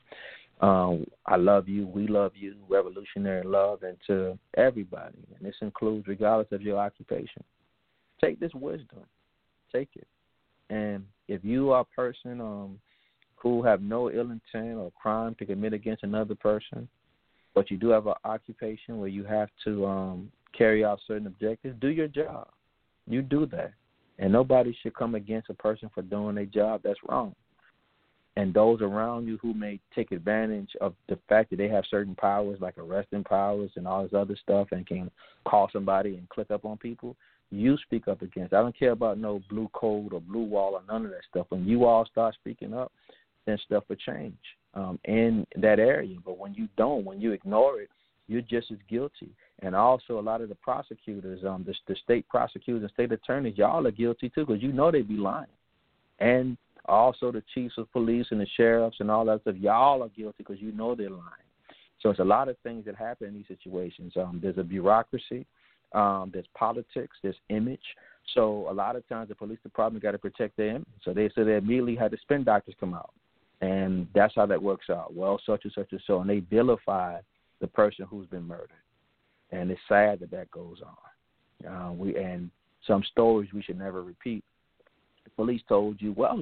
I love you, we love you, revolutionary love, and to everybody. And this includes regardless of your occupation. Take this wisdom. Take it. And if you are a person who have no ill intent or crime to commit against another person, but you do have an occupation where you have to carry out certain objectives, do your job. You do that. And nobody should come against a person for doing their job. That's wrong. And those around you who may take advantage of the fact that they have certain powers, like arresting powers and all this other stuff, and can call somebody and click up on people, you speak up against. I don't care about no blue code or blue wall or none of that stuff. When you all start speaking up, then stuff will change in that area. But when you don't, when you ignore it, you're just as guilty. And also a lot of the prosecutors, the state prosecutors and state attorneys, y'all are guilty too, because you know they be lying. And also the chiefs of police and the sheriffs and all that stuff, y'all are guilty because you know they're lying. So it's a lot of things that happen in these situations. There's a bureaucracy. There's politics, there's image. So a lot of times the police department got to protect their image. So they immediately had the spin doctors come out. And that's how that works out. Well, such and such and so. And they vilify the person who's been murdered. And it's sad that goes on. And some stories we should never repeat. The police told you, well,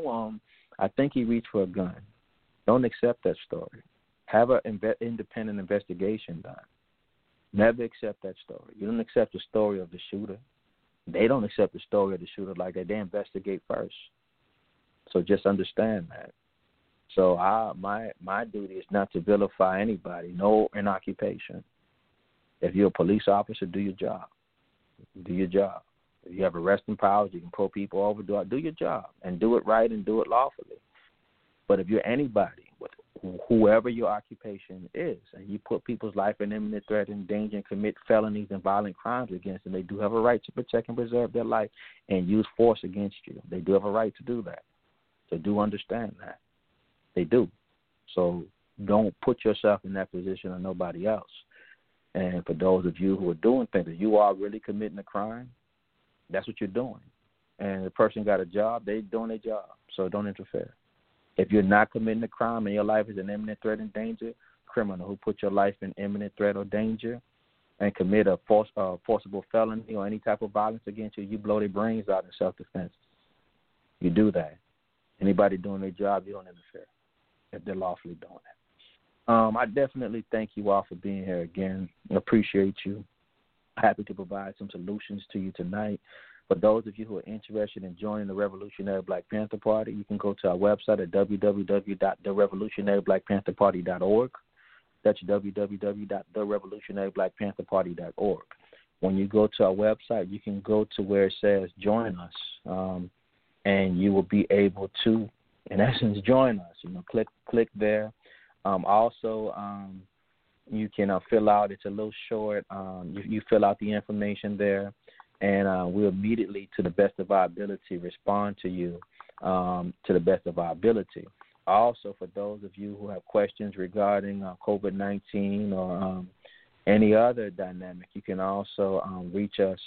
I think he reached for a gun. Don't accept that story. Have an independent investigation done. Never accept that story. You don't accept the story of the shooter. They don't accept the story of the shooter like that. They investigate first. So just understand that. So my duty is not to vilify anybody, no in occupation. If you're a police officer, do your job. Do your job. If you have arresting powers, you can pull people over. Do your job and do it right and do it lawfully. But if you're anybody, with whoever your occupation is, and you put people's life in imminent threat and danger and commit felonies and violent crimes against them, they do have a right to protect and preserve their life and use force against you. They do have a right to do that. So do understand that. They do. So don't put yourself in that position or nobody else. And for those of you who are doing things, if you are really committing a crime, that's what you're doing. And the person got a job, they're doing their job. So don't interfere. If you're not committing a crime and your life is in imminent threat and danger, criminal who put your life in imminent threat or danger, and commit a forcible felony or any type of violence against you, you blow their brains out in self-defense. You do that. Anybody doing their job, you don't interfere if they're lawfully doing it. I definitely thank you all for being here again. I appreciate you. Happy to provide some solutions to you tonight. For those of you who are interested in joining the Revolutionary Black Panther Party, you can go to our website at www.therevolutionaryblackpantherparty.org. That's www.therevolutionaryblackpantherparty.org. When you go to our website, you can go to where it says join us, and you will be able to, in essence, join us. Click there. Also, you can fill out, it's a little short, you fill out the information there, and we'll immediately, to the best of our ability, respond to you to the best of our ability. Also, for those of you who have questions regarding COVID-19 or any other dynamic, you can also reach us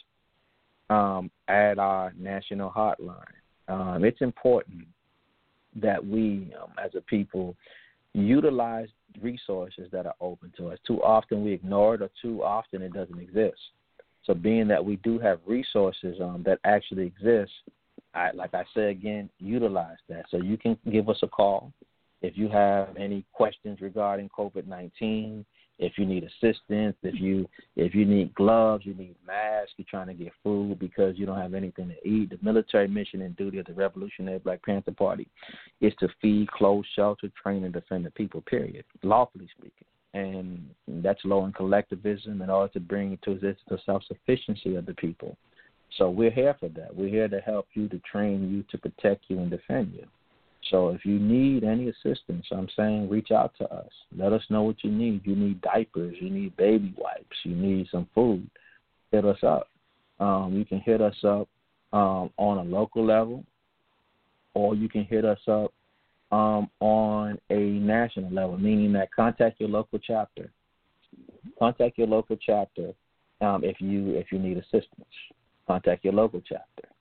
at our national hotline. It's important that we, as a people, utilize resources that are open to us. Too often we ignore it, or too often it doesn't exist. So being that we do have resources that actually exist, like I said again, utilize that. So you can give us a call if you have any questions regarding COVID-19, if you need assistance, if you need gloves, you need masks, you're trying to get food because you don't have anything to eat. The military mission and duty of the Revolutionary Black Panther Party is to feed, clothe, shelter, train, and defend the people, period, lawfully speaking. And that's law and collectivism in order to bring to existence the self-sufficiency of the people. So we're here for that. We're here to help you, to train you, to protect you, and defend you. So if you need any assistance, I'm saying reach out to us. Let us know what you need. You need diapers. You need baby wipes. You need some food. Hit us up. You can hit us up on a local level, or you can hit us up on a national level, meaning that contact your local chapter. Contact your local chapter if you need assistance. Contact your local chapter.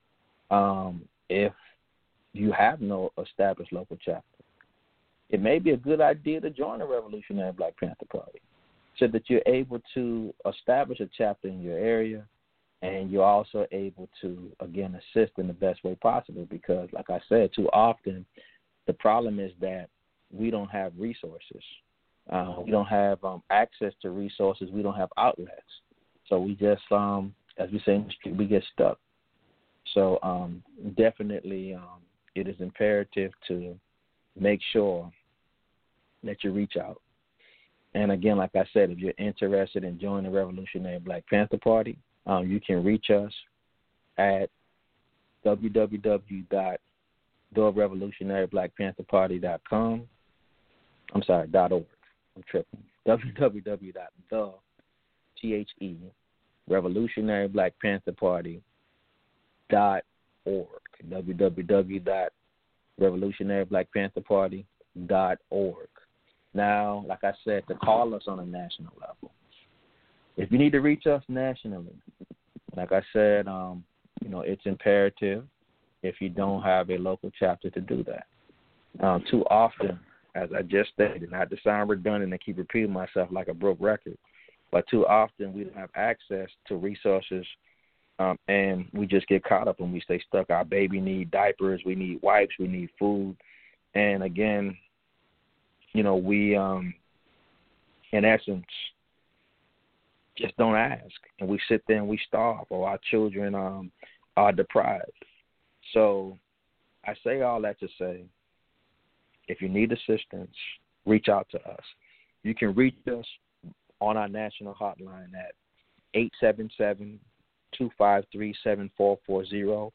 If you have no established local chapter, it may be a good idea to join the Revolutionary Black Panther Party so that you're able to establish a chapter in your area, and you're also able to, again, assist in the best way possible because, like I said, too often the problem is that we don't have resources. We don't have access to resources. We don't have outlets. So we just, as we say in the street, we get stuck. So definitely it is imperative to make sure that you reach out. And again, like I said, if you're interested in joining the Revolutionary Black Panther Party, you can reach us at www.therevolutionaryblackpantherparty.com. I'm sorry, .org. I'm tripping. www.revolutionaryblackpantherparty.org. www.revolutionaryblackpantherparty.org. Now, like I said, to call us on a national level. If you need to reach us nationally, like I said, it's imperative if you don't have a local chapter to do that. Too often, as I just stated, not to sound redundant and keep repeating myself like a broke record, but too often we don't have access to resources, and we just get caught up and we stay stuck. Our baby need diapers, we need wipes, we need food, and again, we, in essence, just don't ask, and we sit there and we starve, or our children are deprived. So I say all that to say, if you need assistance, reach out to us. You can reach us on our national hotline at 877-253-7440,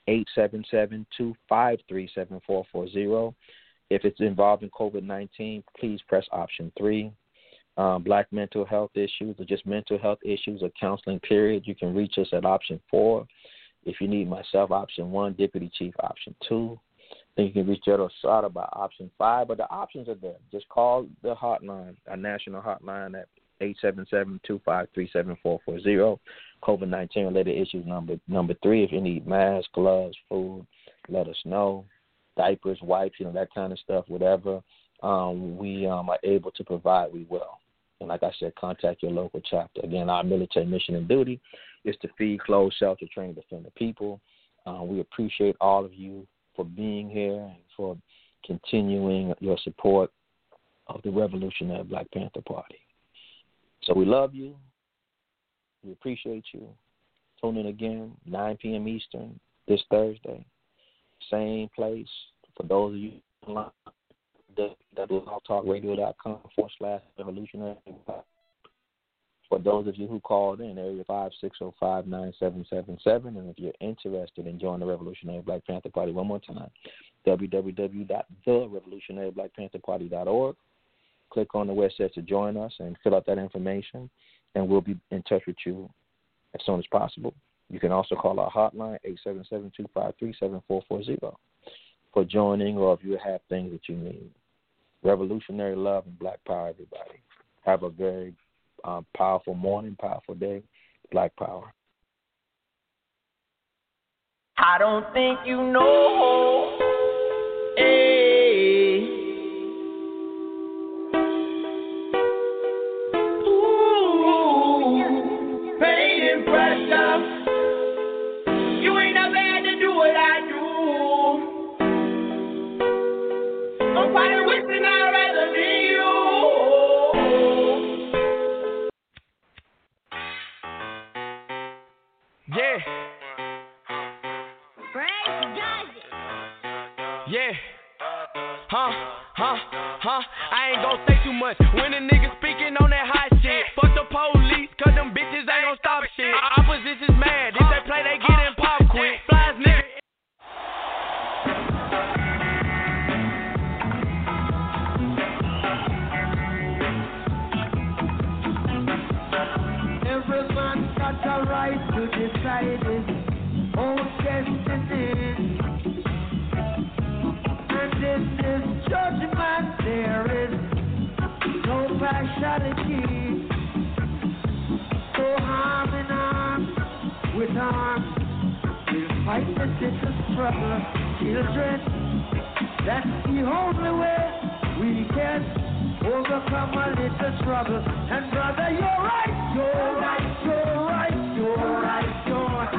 877-253-7440. If it's involving COVID-19, please press option 3. Black mental health issues or just mental health issues or counseling, period, you can reach us at option 4. If you need myself, option 1, Deputy Chief, option 2. Then you can reach out to by option 5, but the options are there. Just call the hotline, our national hotline at 877-253-7440. COVID-19 related issues number 3. If you need masks, gloves, food, let us know. Diapers, wipes, that kind of stuff, whatever we are able to provide, we will. And like I said, contact your local chapter. Again, our military mission and duty is to feed, clothe, shelter, train, and defend the people. We appreciate all of you for being here and for continuing your support of the Revolutionary Black Panther Party. So we love you. We appreciate you. Tune in again, 9 p.m. Eastern, this Thursday. Same place. For those of you online, www.blogtalkradio.com/revolutionary. For those of you who called in, area 560-59777. And if you're interested in joining the Revolutionary Black Panther Party, one more time, www.therevolutionaryblackpantherparty.org. Click on the website to join us and fill out that information, and we'll be in touch with you as soon as possible. You can also call our hotline, 877-253-7440, for joining or if you have things that you need. Revolutionary love and Black power, everybody. Have a very powerful morning, powerful day. Black power. I don't think you know. Hey. Ooh, pain and pressure. You ain't never had to do what I do. I'm quite wishing I'd rather be you. Yeah. Yeah. I ain't gon' say too much when a nigga speaking on that hot shit. Fuck the police, cause them bitches ain't gon' stop shit. Opposition's mad, if they play, they get in pop quick. Flies nigga. Every man's got a right to decide his own destiny. And this is judgment, there is no partiality. So arm in arm with arms, we'll fight the little struggle. Children, that's the only way we can overcome a little struggle. And brother, you're right, you're right, you're right, you're right, you're right.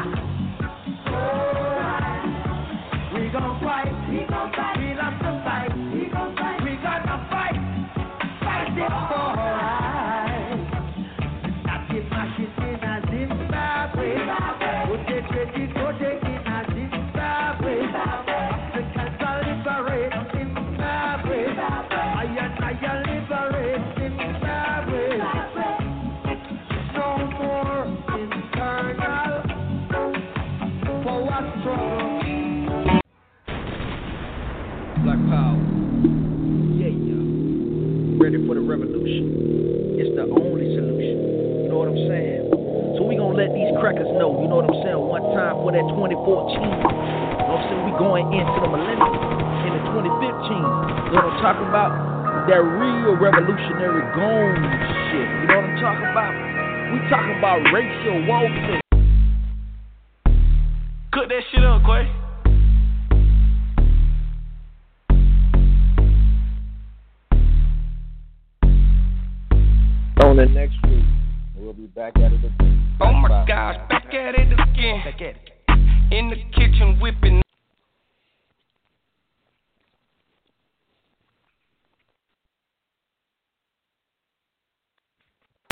We gon' fight, we gon' fight, we love to fight, we gon' fight, we gonna fight, fight it for right. Not keep mashing in a Zimbabwe, put it ready, put it in a Zimbabwe. Africans are liberate Zimbabwe, I liberate Zimbabwe. No more internal power struggle. Black power. Yeah. Ready for the revolution. It's the only solution. You know what I'm saying? So we gonna let these crackers know, you know what I'm saying, one time for that 2014. You know what I'm saying? We going into the millennium, into 2015. You know what I'm talking about? That real revolutionary gone shit. You know what I'm talking about? We talking about racial warfare. Cook that shit up, Quay. On the next week, we'll be back at it again. Oh my gosh, back at it again. In the kitchen whipping